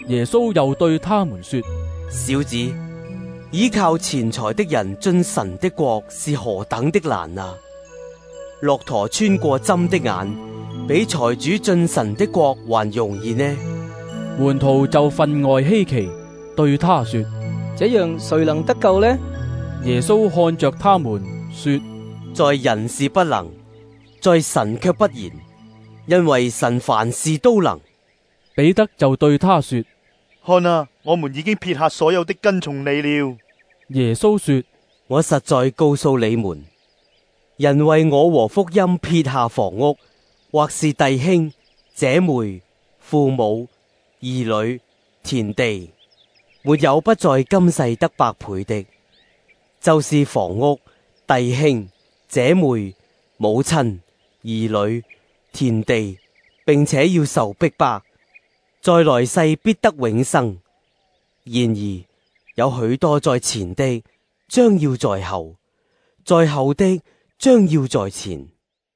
耶穌又對他們說： 小子，依靠錢財的人進神的國是何等的難啊！駱駝穿過針的眼，比財主進神的國還容易呢。 門徒就分外稀奇，對他說： 這樣誰能得救呢？ 耶穌看着他們說： 在人是不能，在神卻不然，因為神凡事都能。 彼得就對他說： 看啊，我們已經撇下所有的跟從你了。 耶穌說： 我實在告訴你們，人為我和福音撇下房屋，或是弟兄、姐妹、父母、兒女、田地，沒有不在今世得百倍的，就是房屋、弟兄、姐妹、母親、兒女、田地，並且要受逼迫，在來世必得永生。然而有許多在前的，將要在後；在後的，將要在前。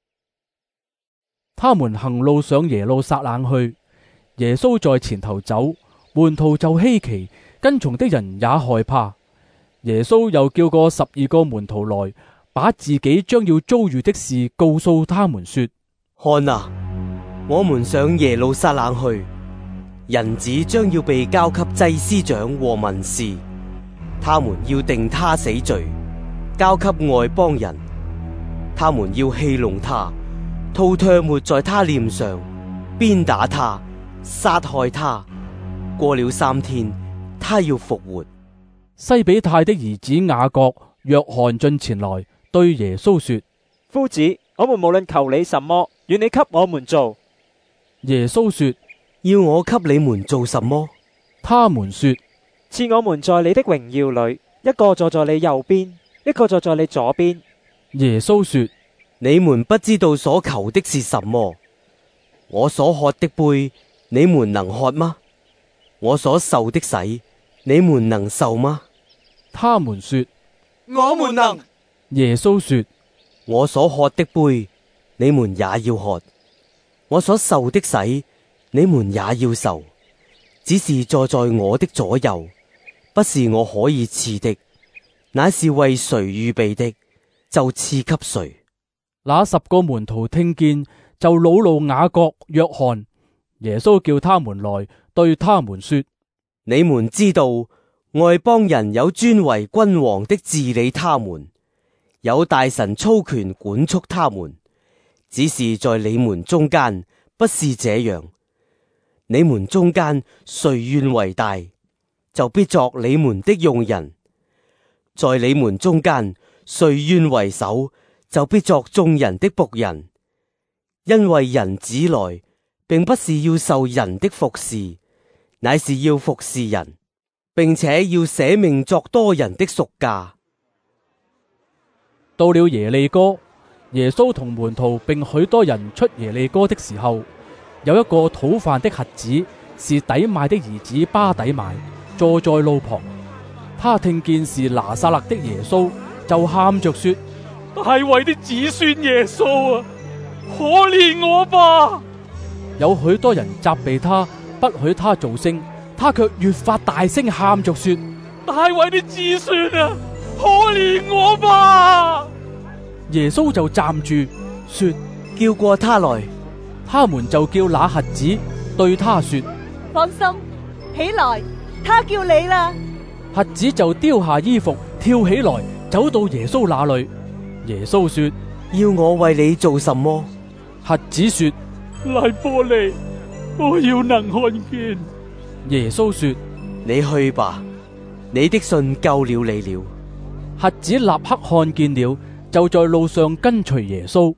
他們行路上耶路撒冷去，耶穌在前頭走，門徒就稀奇，跟從的人也害怕。耶穌又叫過12個門徒來，把自己將要遭遇的事告訴他們說： 看啊，我們上耶路撒冷去，人子將要被交給祭司長和文士，他們要定他死罪，交給外邦人，他們要戲弄他，吐唾沫在他臉上，鞭打他，殺害他。過了3天，他要復活。 西比泰的兒子雅各、約翰進前來，對耶穌說： 夫子，我們無論求你什麼，願你給我們做。 耶穌說： 要我給你們做什麼？ 他們說： 賜我們在你的榮耀裏，一個坐在你右邊，一個坐在你左邊。 耶穌說： 你們不知道所求的是什麼。我所喝的杯，你們能喝嗎？我所受的洗，你們能受嗎？ 他們說： 我們能。 耶穌說： 我所喝的杯，你們也要喝；我所受的洗，你們也要受。只是坐在我的左右，不是我可以賜的，乃是為誰預備的，就賜給誰。 那10個門徒聽見，就惱怒雅各、約翰。耶穌叫他們來，對他們說： 你們知道外邦人有尊為君王的治理他們，有大臣操權管束他們，只是在你們中間不是這樣。你們中間誰願為大，就必作你們的用人；在你們中間誰願為首，就必作眾人的僕人。因為人子來，並不是要受人的服侍，乃是要服侍人，並且要捨命作多人的贖價。 到了耶利哥，耶穌同門徒並許多人出耶利哥的時候，有一個討飯的瞎子，是底買的兒子巴底買，坐在路旁。他聽見是拿撒勒的耶穌，就喊着說： 大衛的子孫耶穌啊，可憐我吧！ 有許多人責備他，不許他造聲，他卻越發大聲喊着說： 大衛的子孫啊，可憐我吧！ 耶穌就站住說： 叫過他來。 他們就叫那瞎子，對他說： 放心，起來，他叫你啦。 瞎子就丟下衣服，跳起來，走到耶穌那裏。耶穌說： 要我為你做什麼？ 瞎子說： 拉波尼，我要能看見。 耶穌說： 你去吧，你的信救了你了。 瞎子立刻看見了，就在路上跟隨耶穌。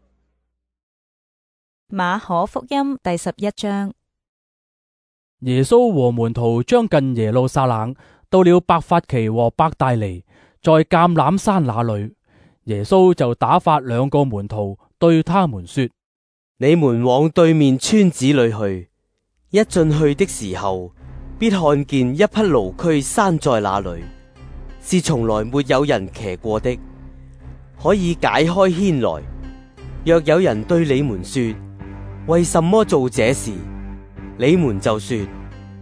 馬可福音第11章。 耶穌和門徒將近耶路撒冷，到了伯法其和伯大尼，在橄欖山那裏，耶穌就打發2個門徒，對他們說： 你們往對面村子裏去，一進去的時候，必看見一匹驢駒拴在那裏，是從來沒有人騎過的，可以解開牽來。若有人對你們說：為什麼做這事？你們就說：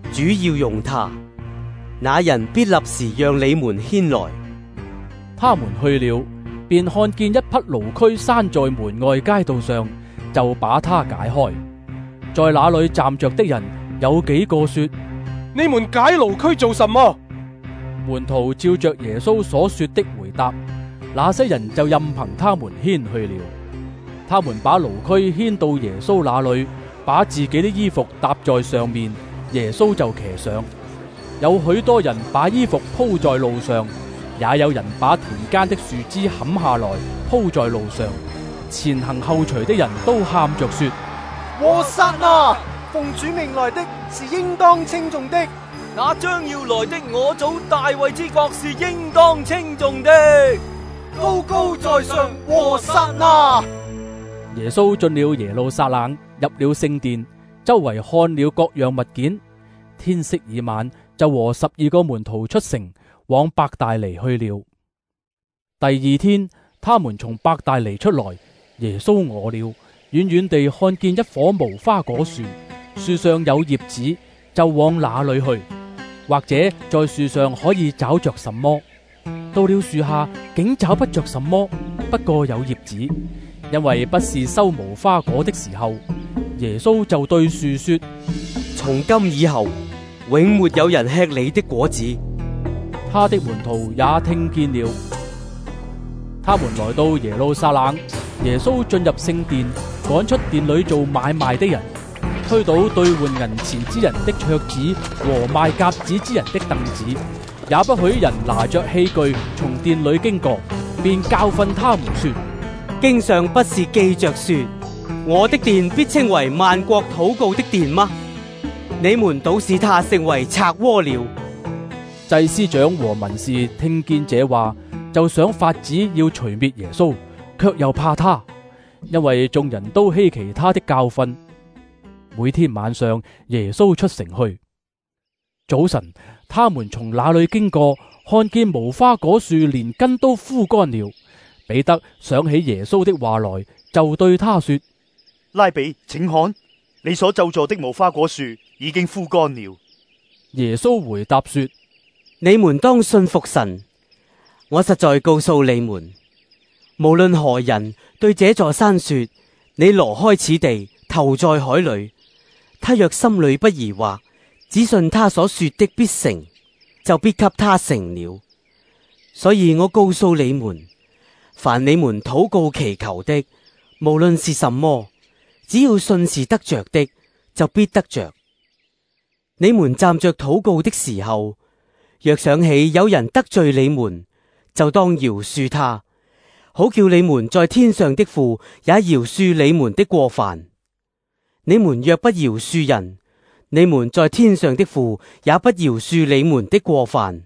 主要用他，那人必立時讓你們牽來。 他們去了，便看見一匹驢駒拴在門外街道上，就把它解開。在那裏站着的人有幾個說： 你們解驢駒做什麼？ 門徒照着耶穌所說的回答，那些人就任憑他們牽去了。他們把驢駒牽到耶穌那裏，把自己的衣服搭在上面，耶穌就騎上。有許多人把衣服鋪在路上，也有人把田間的樹枝砍下來鋪在路上。前行後隨的人都喊着說： 和散那！奉主名來的是應當稱頌的， 那將要來的我祖大衛之國是應當稱頌的。 高高在上，和散那！ 耶穌進了耶路撒冷，入了聖殿，周圍看了各樣物件。天色已晚，就和12個門徒出城，往伯大尼去了。第二天，他們從伯大尼出來，耶穌餓了，遠遠地看見一棵無花果樹，樹上有葉子，就往那裏去，或者在樹上可以找着什麼。到了樹下，竟找不着什麼，不過有葉子，因為不是收無花果的時候。耶穌就對樹說： 從今以後，永沒有人吃你的果子。 他的門徒也聽見了。他們來到耶路撒冷，耶穌進入聖殿，趕出店裏做買賣的人，推倒兌換銀錢之人的桌子和賣鴿子之人的凳子，也不許人拿着器具從店裏經過，便教訓他們說： 經上不是記着說，我的殿必稱為萬國禱告的殿嗎？你們倒使他成為賊窩了。 祭司長和文士聽見這話，就想法子要除滅耶穌，卻又怕他，因為眾人都希奇他的教訓。每天晚上，耶穌出城去。早晨，他們從那裏經過，看見無花果樹連根都枯乾了。彼得想起耶穌的話來，就對他說： 拉比，請看，你所咒詛的無花果樹已經枯乾了。 耶穌回答說： 你們當信服神。我實在告訴你們，無論何人對這座山說：你挪開此地，投在海裏，他若心裏不疑惑，只信他所說的必成，就必給他成了。所以我告訴你們，凡你們禱告祈求的，無論是什麼，只要信是得着的，就必得着。你們站着禱告的時候，若想起有人得罪你們，就當饒恕他，好叫你們在天上的父也饒恕你們的過犯。你們若不饒恕人，你們在天上的父也不饒恕你們的過犯。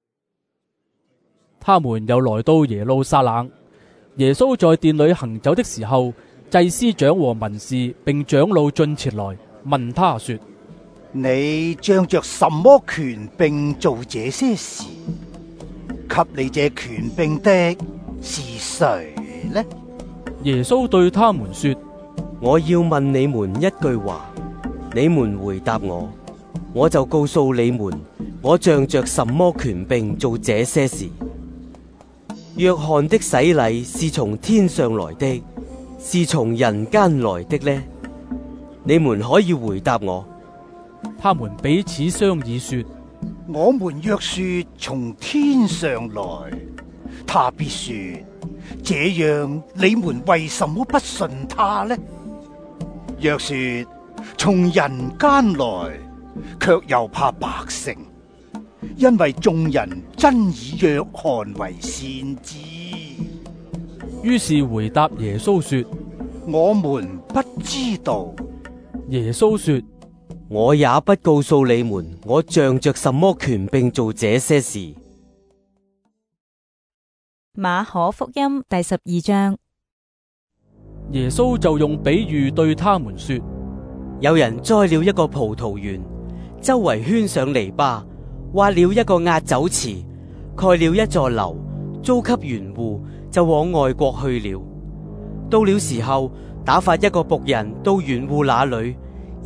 他們又來到耶路撒冷，耶穌在殿裏行走的時候，祭司長和文士並長老進前來問他說： 你仗着什麼權柄做這些事？給你這權柄的是誰呢？ 耶穌對他們說： 我要問你們一句話，你們回答我，我就告訴你們，我仗着什麼權柄做這些事。約翰的洗禮是從天上來的，是從人間來的呢？你們可以回答我。 他們彼此商議說： 我們若說從天上來，他必說：這樣你們為什麼不信他呢？若說從人間來，卻又怕百姓，因為眾人真以約翰為先知。 於是回答耶穌說： 我們不知道。 耶穌說： 我也不告訴你們，我仗着什麼權柄做這些事。 馬可福音第12章。 耶穌就用比喻對他們說： 有人栽了一個葡萄園，周圍圈上籬笆，挖了一個壓酒池，蓋了一座樓，租給園戶，就往外國去了。到了時候，打發一個僕人到園戶那裏，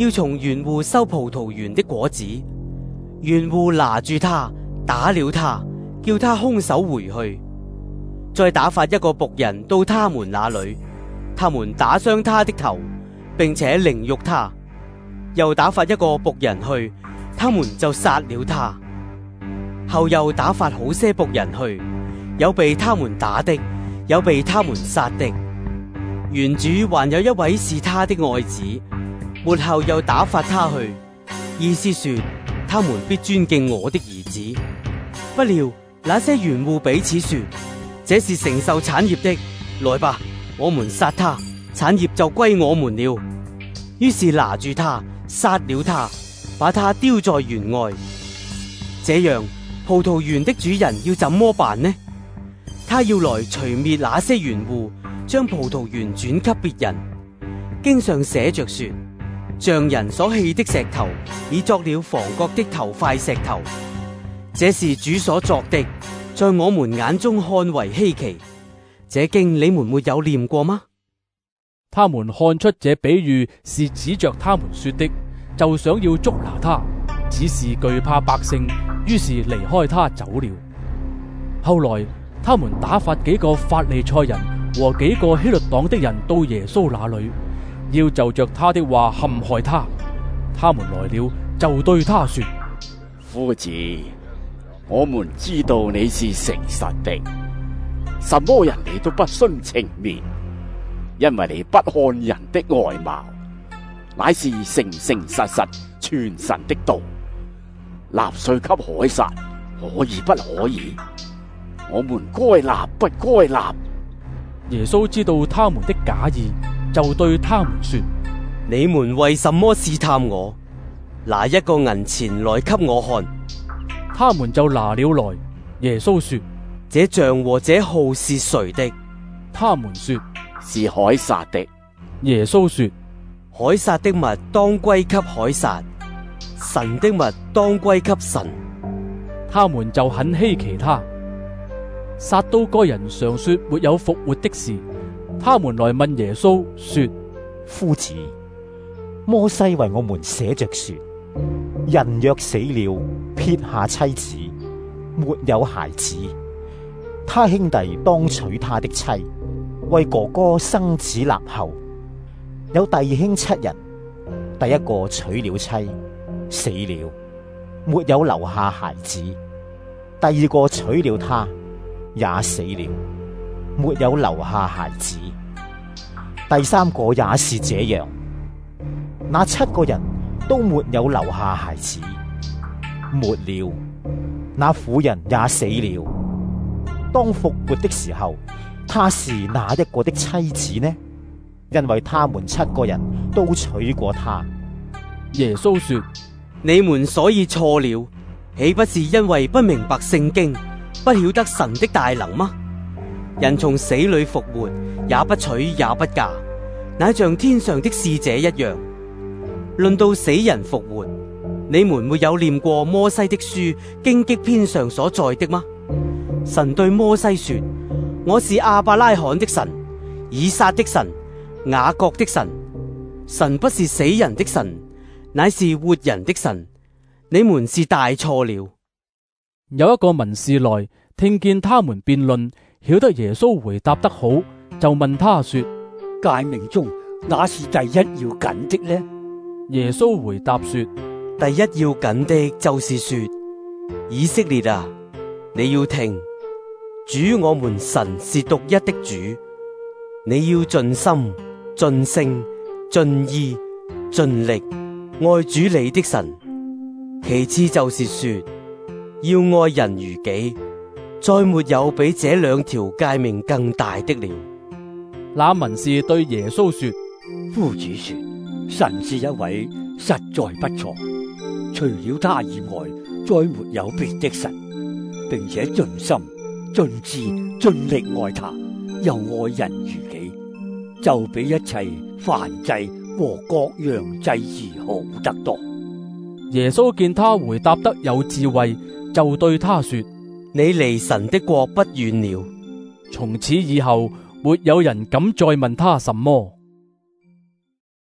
要從園戶收葡萄園的果子。園戶拿住他，打了他，叫他空手回去。再打發一個僕人到他們那裏，他們打傷他的頭，並且凌辱他。又打發一個僕人去，他們就殺了他。後又打發好些僕人去，有被他們打的，有被他們殺的。園主還有一位是他的愛子，末後又打發他去，意思說他們必尊敬我的兒子。不料那些園戶彼此說：這是承受產業的，來吧，我們殺他，產業就歸我們了。於是拿住他，殺了他，把他丟在園外。這樣葡萄園的主人要怎麼辦呢？他要來除滅那些園戶，將葡萄園轉給別人。經上寫着說：匠人所棄的石頭，已作了房角的頭塊石頭。這是主所作的，在我們眼中看為稀奇。這經你們沒有念過嗎？ 他們看出這比喻是指着他們說的，就想要捉拿他，只是懼怕百姓，於是離開他走了。後來他們打發幾個法利賽人和幾個希律黨的人到耶穌那裏，要就着他的話陷害他。他們來了，就對他說： 夫子，我們知道你是誠實的，什麼人你都不徇情面，因為你不看人的外貌，乃是誠誠實實傳神的道。納稅給凱撒，可以不可以？我們該納不該納？ 耶穌知道他們的假意，就對他們說： 你們為什麼試探我？拿一個銀錢來給我看。 他們就拿了來。耶穌說： 這像和這號是誰的？ 他們說： 是凱撒的。 耶穌說： 凱撒的物當歸給凱撒，神的物當歸給神。 他們就很稀奇他。撒都該人常說沒有復活的事，他們來問耶穌說： 夫子，摩西為我們寫着說，人若死了，撇下妻子，沒有孩子，他兄弟當娶他的妻，為哥哥生子立後。有弟兄7人，第一個娶了妻，死了，沒有留下孩子；第二個娶了他，也死了，沒有留下孩子；第三個也是這樣。那7個人都沒有留下孩子。末了，那婦人也死了。當復活的時候，她是哪一個的妻子呢？因為他們7個人都娶過她。 耶穌說： 你們所以錯了，豈不是因為不明白聖經，不曉得神的大能嗎？人從死裏復活，也不娶也不嫁，乃像天上的使者一樣。論到死人復活，你們沒有念過摩西的書荊棘篇上所載的嗎？神對摩西說：我是亞伯拉罕的神，以撒的神，雅各的神。神不是死人的神，乃是活人的神。你們是大錯了。 有一個文士來，聽見他們辯論，曉得耶穌回答得好，就問他說： 誡命中哪是第一要緊的呢？ 耶穌回答說： 第一要緊的就是說，以色列啊，你要聽，主我們神是獨一的主，你要盡心、盡性、盡意、盡力愛主你的神。其次就是說，要愛人如己，再沒有比這2條誡命更大的了。 那文士對耶穌說： 夫子說，神是一位，實在不錯，除了他以外，再沒有別的神，並且盡心、盡智、盡力愛他，又愛人如己，就比一切燔祭和各樣祭祀好得多。 耶穌見他回答得有智慧，就對他說： 你離神的國不遠了。 從此以後，沒有人敢再問他什麼。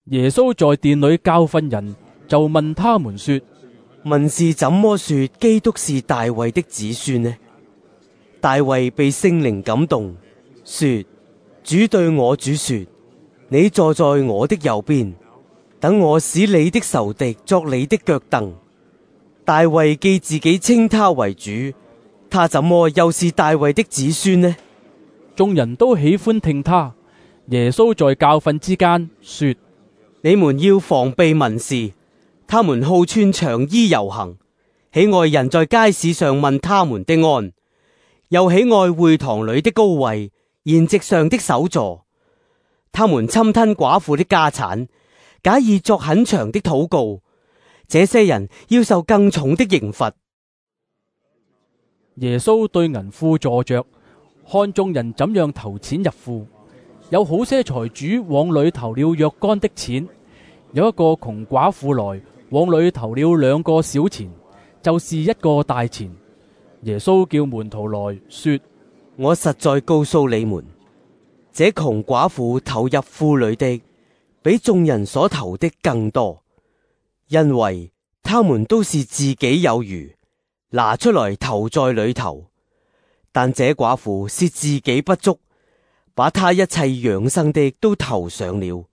耶穌在殿裏教訓人，就問他們說： 文士怎麼說基督是大衛的子孫呢？大衛被聖靈感動，說：主對我主說，你坐在我的右邊，等我使你的仇敵作你的腳凳。大衛既自己稱他為主，他怎麼又是大衛的子孫呢？ 眾人都喜歡聽他。耶穌在教訓之間說： 你們要防備文士，他們好穿長衣遊行，喜愛人在街市上問他們的安，又喜愛會堂裏的高位、筵席上的首座。他們侵吞寡婦的家產，假意作很長的禱告。這些人要受更重的刑罰。 耶穌對銀庫坐着，看眾人怎樣投錢入庫。有好些財主往裏投了若干的錢，有一個窮寡婦來往裏投了2個小錢，就是1個大錢。耶穌叫門徒來說： 我實在告訴你們，這窮寡婦投入庫裏的，比眾人所投的更多，因為他們都是自己有餘，拿出來投在裏頭，但這寡婦是自己不足，把他一切養生的都投上了。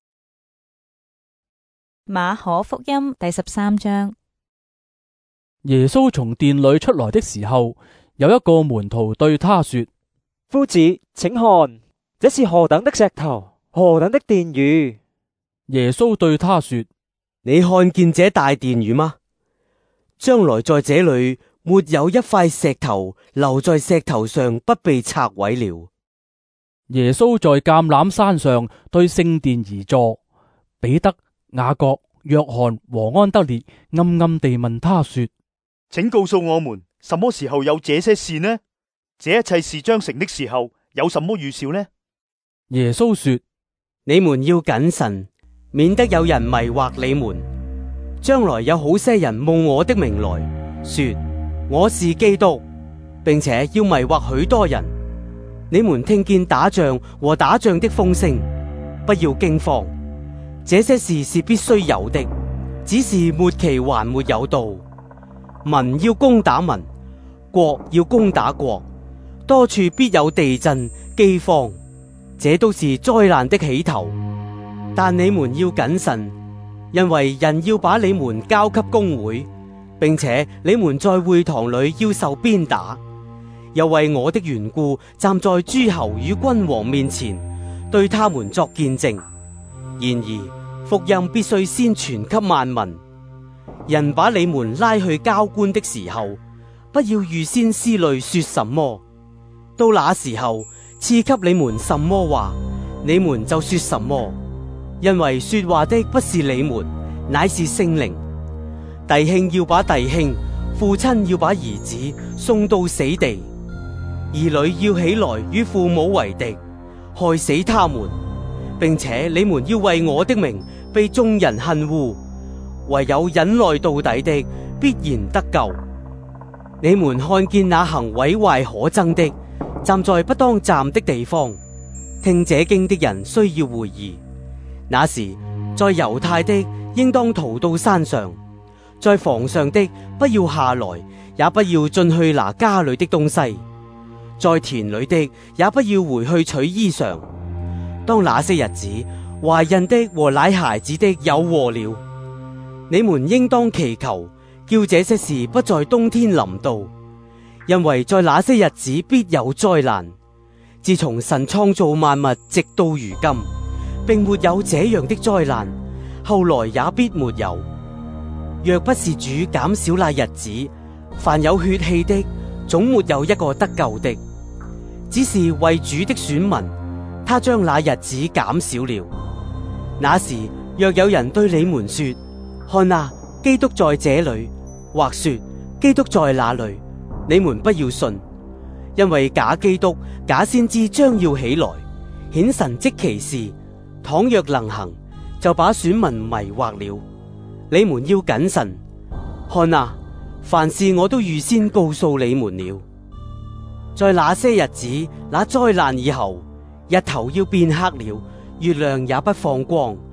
馬可福音第13章。 耶穌從殿裏出來的時候，有一個門徒對他說： 夫子，請看，這是何等的石頭，何等的殿宇！ 耶穌對他說： 你看見這大殿宇嗎？將來在這裏沒有一塊石頭留在石頭上不被拆毀了。 耶穌在橄欖山上對聖殿而坐，彼得、雅各、約翰和安德烈暗暗地問他說： 請告訴我們，什麼時候有這些事呢？這一切事將成的時候，有什麼預兆呢？ 耶穌說： 你們要謹慎，免得有人迷惑你們。將來有好些人冒我的名來，說我是基督，並且要迷惑許多人。你們聽見打仗和打仗的風聲，不要驚慌。這些事是必須有的，只是末期還沒有到。民要攻打民，國要攻打國，多處必有地震、饑荒，這都是災難的起頭。但你們要謹慎，因為人要把你們交給公會，並且你們在會堂裏要受鞭打。又為我的緣故，站在諸侯與君王面前，對他們作見證。然而福音必須先傳給萬民。人把你們拉去交官的時候，不要預先思慮說什麼。到那時候賜給你們什麼話，你們就說什麼。因為說話的不是你們，乃是聖靈。弟兄要把弟兄，父親要把兒子送到死地。兒女要起來與父母為敵，害死他們，並且你們要為我的名被眾人恨惡，唯有忍耐到底的必然得救。你們看見那行毀壞可憎的站在不當站的地方，聽這經的人需要會意。那時在猶太的應當逃到山上，在房上的不要下來，也不要進去拿家裏的東西。在田裏的也不要回去取衣裳。當那些日子，懷孕的和奶孩子的有禍了。你們應當祈求，叫這些事不在冬天臨到，因為在那些日子必有災難。自從神創造萬物直到如今，並沒有這樣的災難，後來也必沒有。若不是主減少那日子，凡有血氣的總沒有一個得救的。只是為主的選民，他將那日子減少了。那時若有人對你們說：看啊，基督在這裏，或說基督在那裏，你們不要信，因為假基督、假先知將要起來，顯神蹟奇事。倘若能行，就把選民迷惑了。你們要謹慎。看啊，凡事我都預先告訴你們了。在那些日子，那災難以後，日頭要變黑了，月亮也不放光，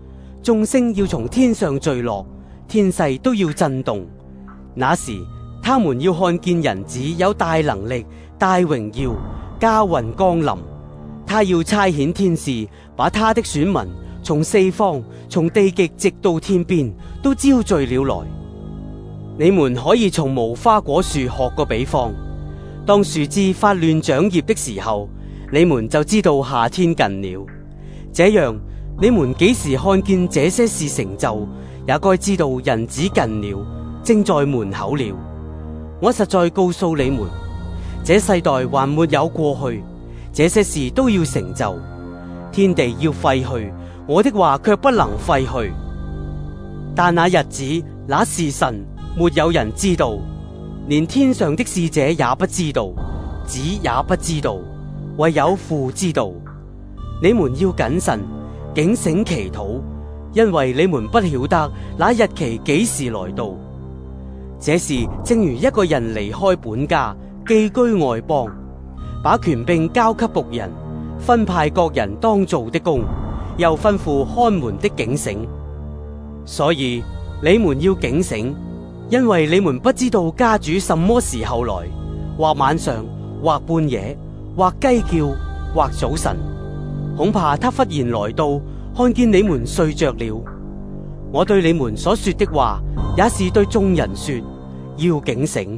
眾星要從天上墜落，天勢都要震動。那時，他們要看見人子有大能力、大榮耀，駕雲降臨。他要差遣天使，把他的選民從四方、從地極直到天邊，都招聚了來。你們可以從無花果樹學個比方，當樹枝發亂長葉的時候，你們就知道夏天近了。這樣，你們幾時看見這些事成就，也該知道人子近了，正在門口了。我實在告訴你們，這世代還沒有過去，這些事都要成就。天地要廢去，我的話卻不能廢去。但那日子、那時辰，沒有人知道，連天上的使者也不知道，子也不知道，唯有父知道。你們要謹慎，警醒祈禱，因為你們不曉得那日期幾時來到。這事正如一個人離開本家，寄居外邦，把權柄交給僕人，分派各人當做的工，又吩咐看門的警醒。所以你們要警醒，因為你們不知道家主什麼時候來，或晚上，或半夜，或雞叫，或早晨。恐怕他忽然來到，看見你們睡着了。我對你們所說的話，也是對眾人說，要警醒。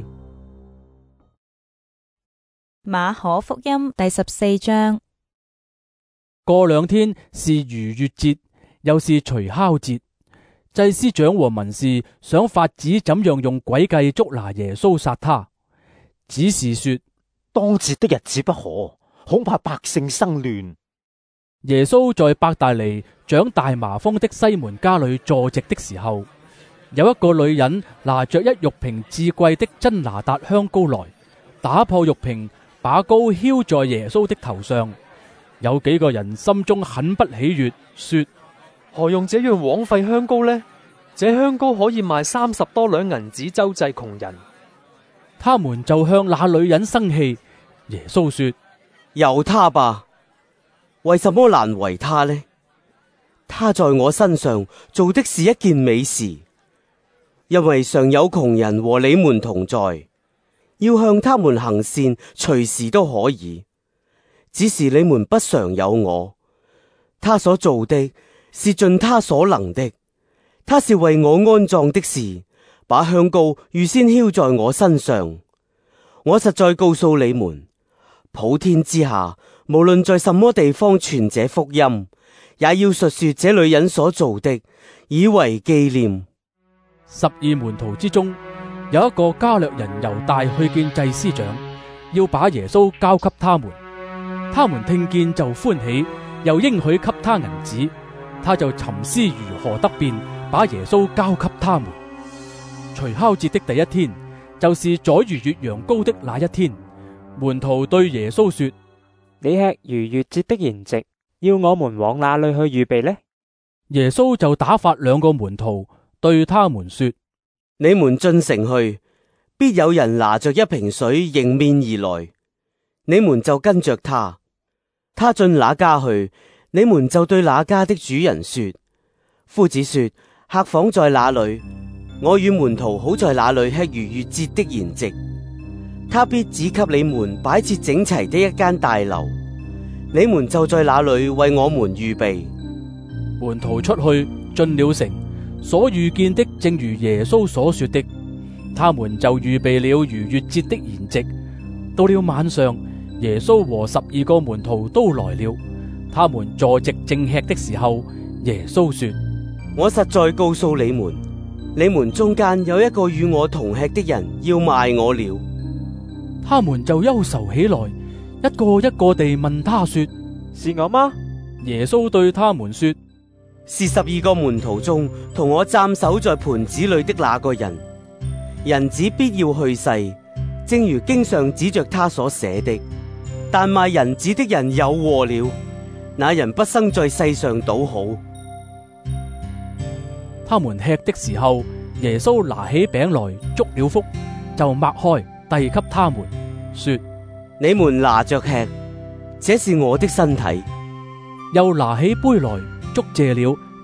馬可福音第14章。 過2天是逾越節，又是除酵節。祭司長和文士想法子怎樣用詭計捉拿耶穌殺他，只是說當節的日子不可，恐怕百姓生亂。 耶穌在伯大尼長大麻風的西門家裏坐席的時候，有一個女人拿着一玉瓶至貴的真拿達香膏來，打破玉瓶，把膏澆在耶穌的頭上。有幾個人心中很不喜悅，說： 何用這樣枉費香膏呢？這香膏可以賣30多兩銀子周濟窮人。 他們就向那女人生氣。耶穌說： 由他吧。為什麼難為他呢？他在我身上做的是一件美事，因為常有窮人和你們同在，要向他們行善，隨時都可以。只是你們不常有我。他所做的是盡他所能的，他是為我安葬的事，把香膏預先澆在我身上。我實在告訴你們，普天之下，無論在什麼地方傳這福音，也要述說這女人所做的，以為紀念。 12門徒之中，有一個加略人猶大去見祭司長，要把耶穌交給他們。他們聽見就歡喜，又應許給他銀子。他就沉思如何得便，把耶穌交給他們。除酵節的第一天，就是宰逾越羊羔的那一天。門徒對耶穌說： 你吃逾越節的筵席，要我們往哪裏去預備呢？ 耶穌就打發2個門徒對他們說： 你們進城去，必有人拿着一瓶水迎面而來，你們就跟着他。他進哪家去，你們就對那家的主人說：夫子說，客房在哪裏？我與門徒好在那裏吃逾越節的筵席。他必指給你們擺設整齊的一間大樓，你們就在那裏為我們預備。 門徒出去進了城，所遇見的正如耶穌所說的，他們就預備了逾越節的筵席。到了晚上，耶穌和12個門徒都來了。他們坐席正吃的時候，耶穌說： 我實在告訴你們，你們中間有一個與我同吃的人要賣我了。 他們就憂愁起來，一個一個地問他說： 是我嗎？ 耶穌對他們說： 是12個門徒中同我蘸手在盤子裏的那個人。人子必要去世，正如經上指着他所寫的。但賣人子的人有禍了，那人不生在世上倒好。 他們吃的時候，耶穌拿起餅來，祝了福，就擘開，遞給他們，說： 你們拿着吃，這是我的身體。 又拿起杯來，祝謝了，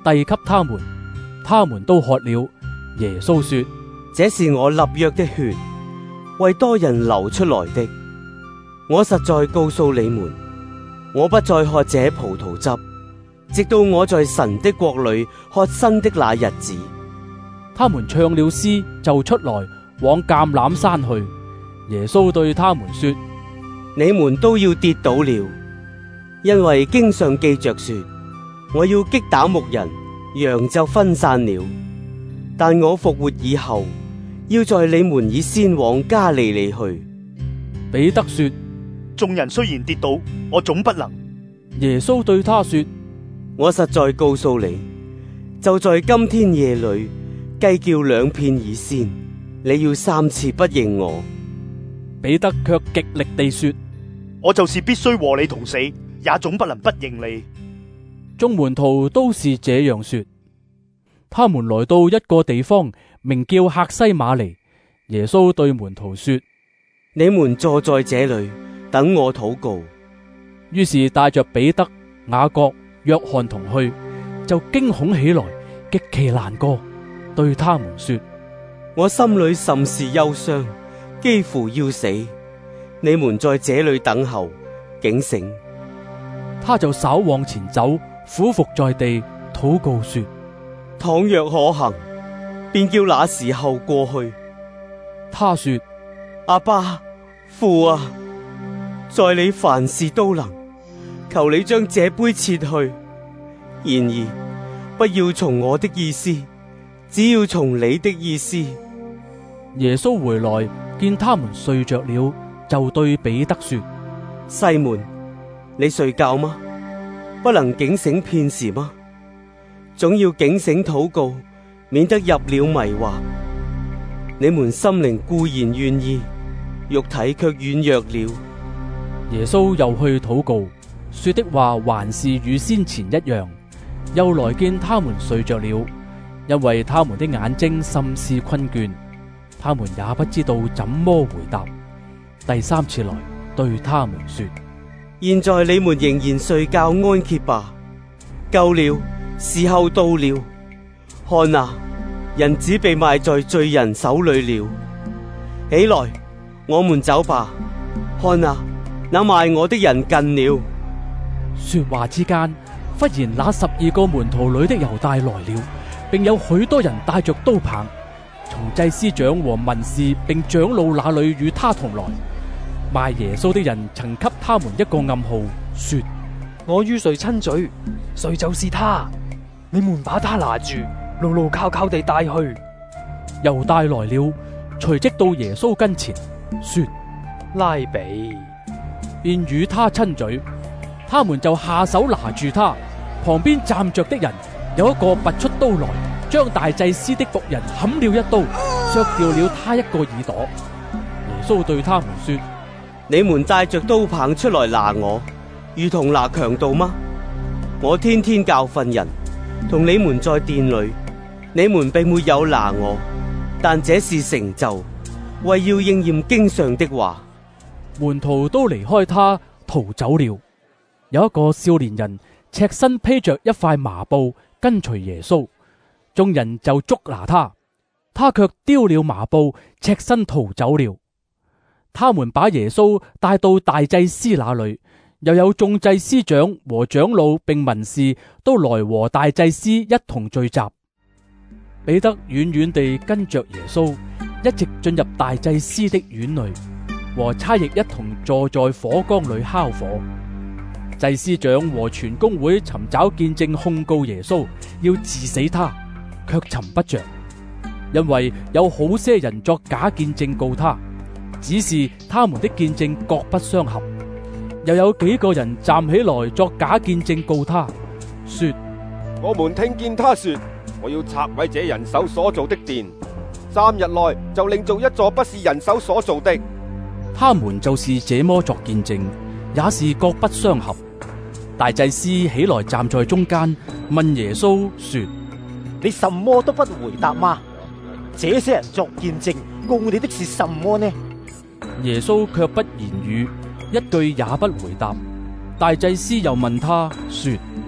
遞給他們，他們都喝了。耶穌說： 這是我立約的血，為多人流出來的。我實在告訴你們，我不再喝這葡萄汁，直到我在神的國裏喝新的那日子。 他們唱了詩，就出來往橄欖山去。耶穌對他們說： 你們都要跌倒了，因為經上記着說，我要擊打牧人，羊就分散了。但我復活以後，要在你們以先往加利利去。 彼得說： 眾人雖然跌倒，我總不能。 耶穌對他說： 我實在告訴你，就在今天夜裏，雞叫2片以先，你要3次不認我。 彼得卻極力地說： 我就是必須和你同死，也總不能不認你。 眾門徒都是這樣說。他們來到一個地方，名叫客西馬尼。耶穌對門徒說： 你們坐在這裏，等我禱告。 於是帶着彼得、雅各、約翰同去，就驚恐起來，極其難過，對他們說： 我心裏甚是憂傷，幾乎要死。你們在這裏等候，警醒。 他就稍往前走，俯伏在地，禱告說： 倘若可行，便叫那時候過去。 他說： 阿爸，父啊，在你凡事都能，求你將這杯撤去。然而不要從我的意思，只要從你的意思。 耶穌回來見他們睡着了，就對彼得說： 西門，你睡覺嗎？不能警醒片時嗎？總要警醒禱告，免得入了迷惑。你們心靈固然願意，肉體卻軟弱了。 耶穌又去禱告，說的話還是與先前一樣。又來見他們睡着了，因為他們的眼睛甚是困倦，他們也不知道怎麼回答。第3次來對他們說： 現在你們仍然睡覺安歇吧，夠了，時候到了。看啊，人子被賣在罪人手裏了。起來，我們走吧。看啊，那賣我的人近了。 說話之間，忽然那12個門徒裏的猶大來了，並有許多人帶着刀棒，從祭司長和文士並長老那裏與他同來。賣耶穌的人曾給他們一個暗號，說： 我與誰親嘴，誰就是他。你們把他拿住，牢牢靠靠地帶去。 猶大來了，隨即到耶穌跟前，說： 拉比， 便與他親嘴。他們就下手拿住他。旁邊站着的人有一個拔出刀來，將大祭司的僕人砍了一刀，削掉了他一個耳朵。耶穌對他們說： 你們帶着刀棒出來拿我，如同拿強盜嗎？我天天教訓人，同你們在殿裏，你們並沒有拿我，但這是成就，為要應驗經上的話。 門徒都離開他，逃走了。有一個少年人赤身披着一塊麻布跟隨耶穌，眾人就捉拿他，他卻丟了麻布，赤身逃走了。他們把耶穌帶到大祭司那裏，又有眾祭司長和長老並文士都來和大祭司一同聚集。彼得遠遠地跟着耶穌，一直進入大祭司的院裏，和差役一同坐在火缸裏烤火。祭司長和全公會尋找見證控告耶穌，要治死他，卻尋不着，因為有好些人作假見證告他，只是他們的見證各不相合。又有幾個人站起來作假見證告他，說： 我們聽見他說，我要拆毀這人手所造的殿，3日內就另造一座不是人手所造的。 他們就是這麼作見證，也是各不相合。大祭司起來站在中間，問耶穌說： 你什麼都不回答嗎？這些人作見證告你的是什麼呢？ 耶穌卻不言語，一句也不回答。大祭司又問他說：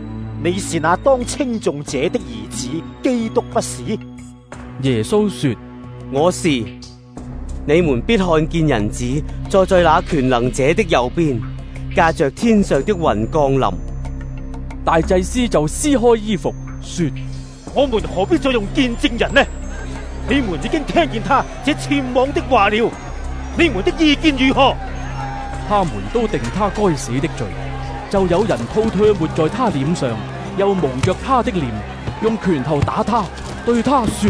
你是那當稱頌者的兒子基督不是？ 耶穌說： 我是。你們必看見人子坐在那權能者的右邊，駕着天上的雲降臨。 大祭司就撕開衣服說： 我們何必再用見證人呢？你們已經聽見他這僭妄的話了，你們的意見如何？ 他們都定他該死的罪，就有人吐唾沫在他臉上，又蒙着他的臉，用拳頭打他，對他說：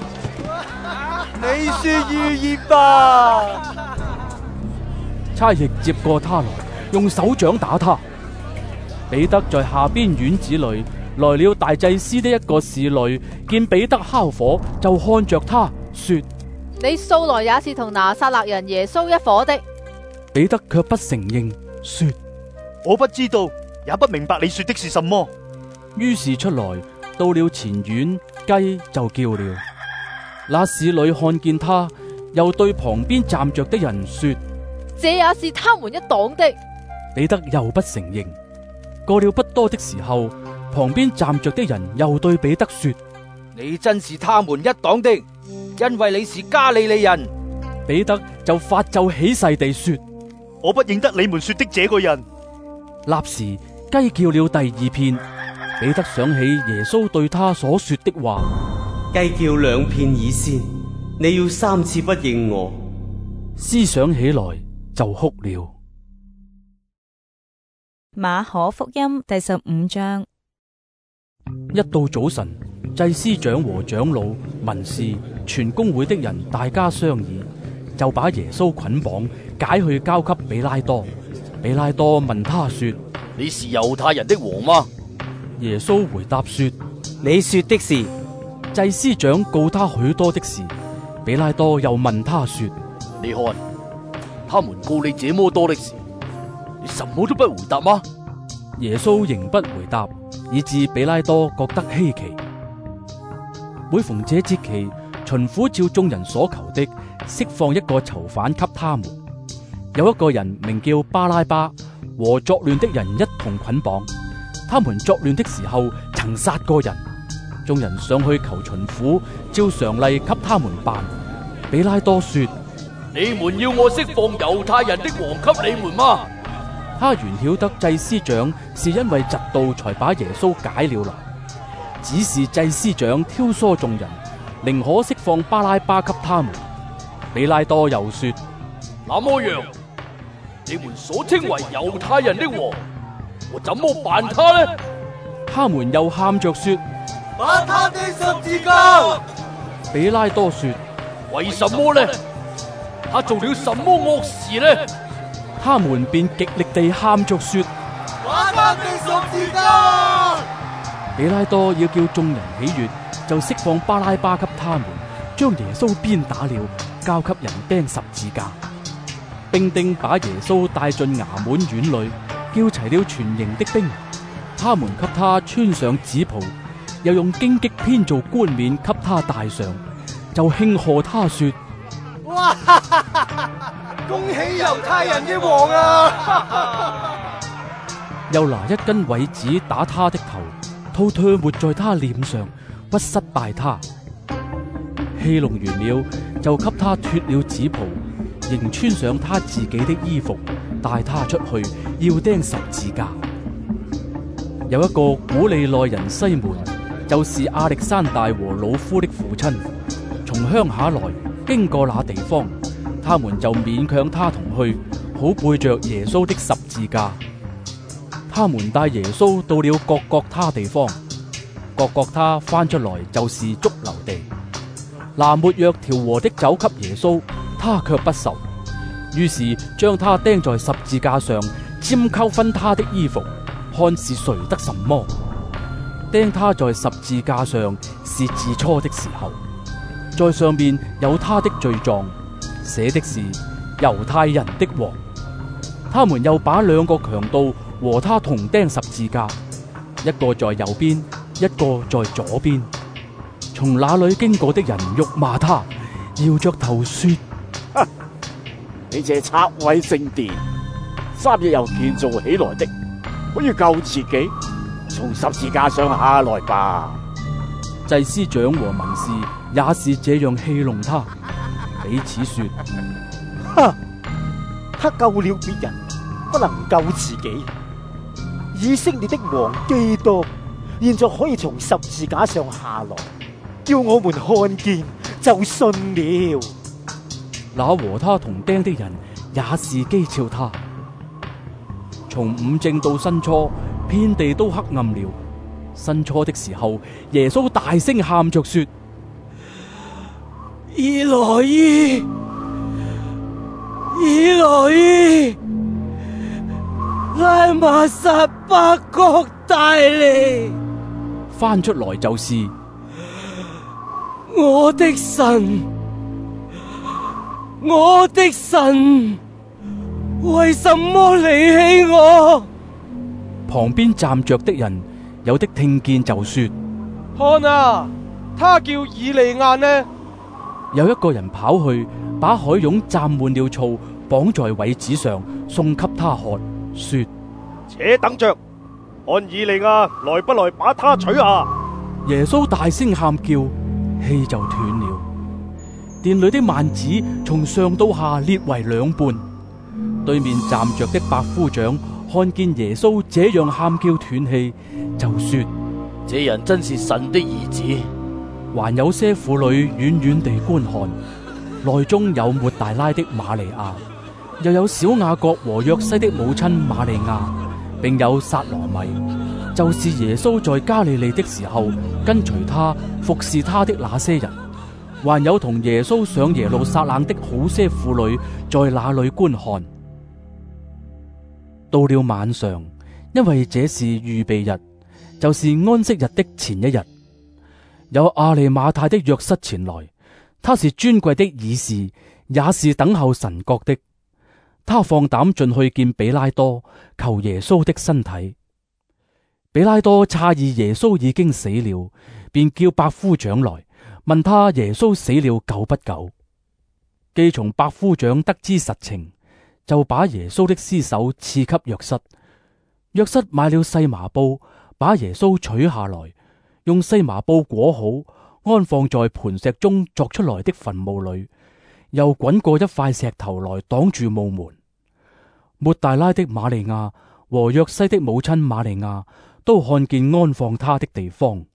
你說預言吧。 差役接過他來，用手掌打他。彼得在下邊院子裏，來了大祭司的一個侍女，見彼得烤火，就看着他說： 你素來也是同拿撒勒人耶穌一伙的。 彼得卻不承認，說： 我不知道，也不明白你說的是什麼。 於是出來，到了前院，雞就叫了。那侍女看見他，又對旁邊站着的人說： 這也是他們一黨的。 彼得又不承認。過了不多的時候，旁邊站着的人又對彼得說： 你真是他們一黨的，因為你是加利利人。 彼得就發咒起誓地說： 我不認得你們說的這個人。 立時雞叫了第二遍，彼得想起耶穌對他所說的話： 雞叫兩遍以先，你要3次不認我。 思想起來就哭了。 馬可福音第15章。 一到早晨，祭司長和長老、文士、全公會的人大家商議，就把耶穌捆綁，解去交給比拉多。比拉多問他說： 你是猶太人的王嗎？ 耶穌回答說： 你說的是。 祭司長告他許多的事。比拉多又問他說： 你看，他們告你這麼多的事，你什麼都不回答嗎？ 耶穌仍不回答，以致比拉多覺得稀奇。每逢這節期，巡撫照眾人所求的，釋放一個囚犯給他們。有一個人名叫巴拉巴，和作亂的人一同捆綁。他們作亂的時候曾殺過人。眾人上去求巡撫照常例給他們辦。比拉多說： 你們要我釋放猶太人的王給你們嗎？ 他原曉得祭司長是因為嫉妒才把耶穌解了來，只是祭司長挑唆眾人，寧可釋放巴拉巴給他們。比拉多又說： 那麼樣，你們所稱為猶太人的王，我怎麼辦他呢？ 他們又喊着說： 把他釘十字架。 比拉多說： 為什麼呢？他做了什麼惡事呢？ 他們便極力地喊着說： 把他釘十字架。 比拉多要叫眾人喜悅，就釋放巴拉巴給他們，將耶穌鞭打了，交給人釘十字架。兵丁把耶穌帶進衙門院裏，叫齊了全營的兵，他們給他穿上紫袍，又用荊棘編造冠冕給他戴上，就慶賀他說： 哇！恭喜猶太人嘅王啊！ 又拿一根葦子打他的頭，吐唾沫在他臉上，屈膝拜他。戲弄完了，就給他脫了紫袍，仍穿上他自己的衣服，帶他出去，要釘十字架。有一個古利奈人西門，就是亞歷山大和魯孚的父親，從鄉下來，經過那地方，他們就勉強他同去，好背着耶穌的十字架。他們帶耶穌到了各各他地方，各各他翻出來就是髑髏地。拿沒藥調和的酒給耶穌，他卻不受，於是將他釘在十字架上，拈鬮分他的衣服，看是誰得什麼。釘他在十字架上是巳初的時候，在上面有他的罪狀，寫的是猶太人的王。他們又把兩個強盜和他同釘十字架，一個在右邊，一個在左邊。從那裏經過的人辱罵他，搖着頭說： 你這拆毀聖殿，3日又建造起來的，可以救自己， 從十字架上下來吧。 祭司長和文士也是這樣戲弄他，彼此說： 哈！他救了別人，不能救自己。以色列的王基督現在可以從十字架上下來，叫我們看見就信了。 那和他同釘的人也是譏誚他。從午正到申初，遍地都黑暗了。申初的時候，耶穌大聲喊着說： 以來伊，以來伊，拉瑪撒巴各大利。 翻出來就是： 我的神，我的神，為什麼離棄我？ 旁邊站着的人有的聽見就說： 看啊，他叫以利亞呢？ 有一個人跑去把海湧蘸滿了醋，綁在葦子上，送給他喝，說： 且等着，看以利亞來不來把他取下。 耶穌大聲喊叫，氣就斷了。殿裏的幔子從上到下裂為兩半。對面站着的百夫長看見耶穌這樣喊叫斷氣，就說： 這人真是神的兒子。 還有些婦女遠遠地觀看，內中有抹大拉的瑪利亞，又有小雅各和約西的母親瑪利亞，並有撒羅米，就是耶穌在加利利的時候跟隨他服侍他的那些人，還有同耶穌上耶路撒冷的好些婦女在那裏觀看。到了晚上，因為這是預備日，就是安息日的前一日，有亞利馬太的約瑟前來，他是尊貴的議士，也是等候神國的。他放膽進去見比拉多，求耶穌的身體。比拉多詫異耶穌已經死了，便叫百夫長來問他耶穌死了久不久。既從百夫長得知實情，就把耶穌的屍首賜給約瑟。約瑟買了細麻布，把耶穌取下來，用細麻布裹好，安放在磐石中鑿出來的墳墓裏，又滾過一塊石頭來擋住墓門。抹大拉的瑪利亞和約西的母親瑪利亞都看見安放他的地方。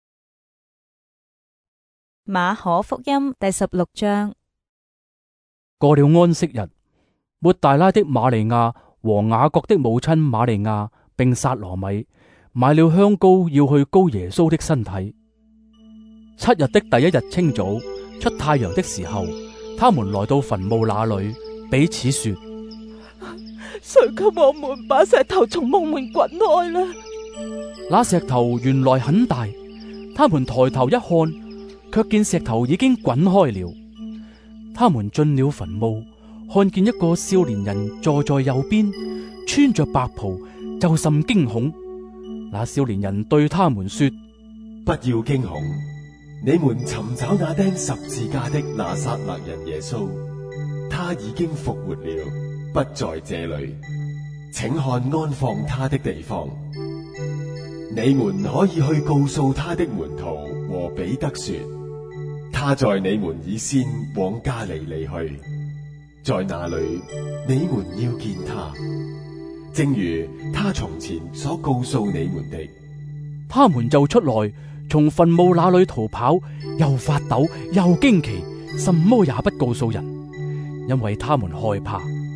馬可福音第16章。 過了安息日，抹大拉的瑪利亞和雅各的母親瑪利亞並撒羅米買了香膏，要去膏耶穌的身體。7日的第一日清早，出太陽的時候，他們來到墳墓那裏，彼此說： 誰給我們把石頭從墓門滾開呢？ 那石頭原來很大，他們抬頭一看，卻見石頭已經滾開了。他們進了墳墓，看見一個少年人坐在右邊，穿着白袍，就甚驚恐。那少年人對他們說： 不要驚恐，你們尋找那釘十字架的拿撒勒人耶穌，他已經復活了，不在這裏。請看安放他的地方。你們可以去告訴他的門徒和彼得說，他在你們以先往加利利去，在那裏你們要見他，正如他從前所告訴你們的。 他們就出來，從墳墓那裏逃跑，又發抖又驚奇，什麼也不告訴人，因為他們害怕。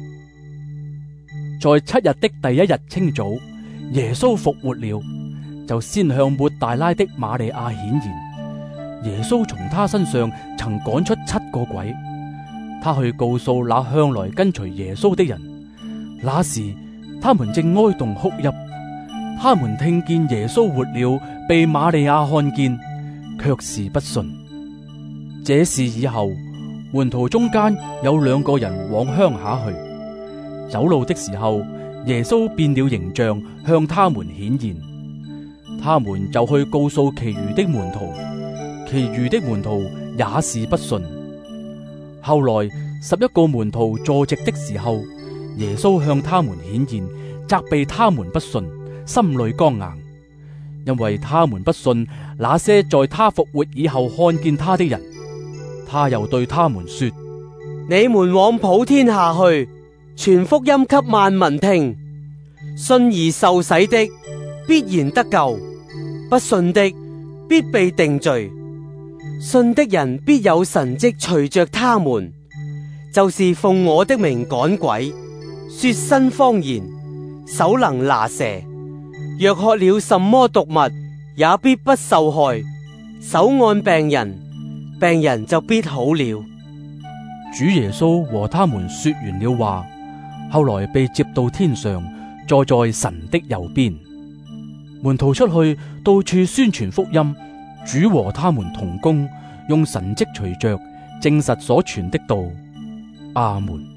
在7日的第一日清早，耶穌復活了，就先向抹大拉的瑪利亞顯現。耶穌從他身上曾趕出7個鬼，他去告訴那向來跟隨耶穌的人。那時他們正哀慟哭泣，他們聽見耶穌活了，被瑪利亞看見，卻是不信。這事以後，門徒中間有2個人往鄉下去，走路的時候，耶穌變了形象向他們顯現，他們就去告訴其餘的門徒，其餘的門徒也是不信。後來11個門徒坐席的時候，耶穌向他們顯現，責備他們不信，心裏剛硬。 因為他們不信那些在他復活以後看見他的人。他又對他們說： 你們往普天下去，傳福音給萬民聽。信而受洗的必然得救，不信的必被定罪。信的人必有神蹟隨着他們，就是奉我的名趕鬼，說新方言，手能拿蛇。若喝了什麼毒物，也必不受害。手按病人，病人就必好了。 主耶穌和他們說完了話，後來被接到天上，坐在神的右邊。門徒出去，到處宣傳福音。主和他們同工，用神蹟隨着，證實所傳的道。阿門。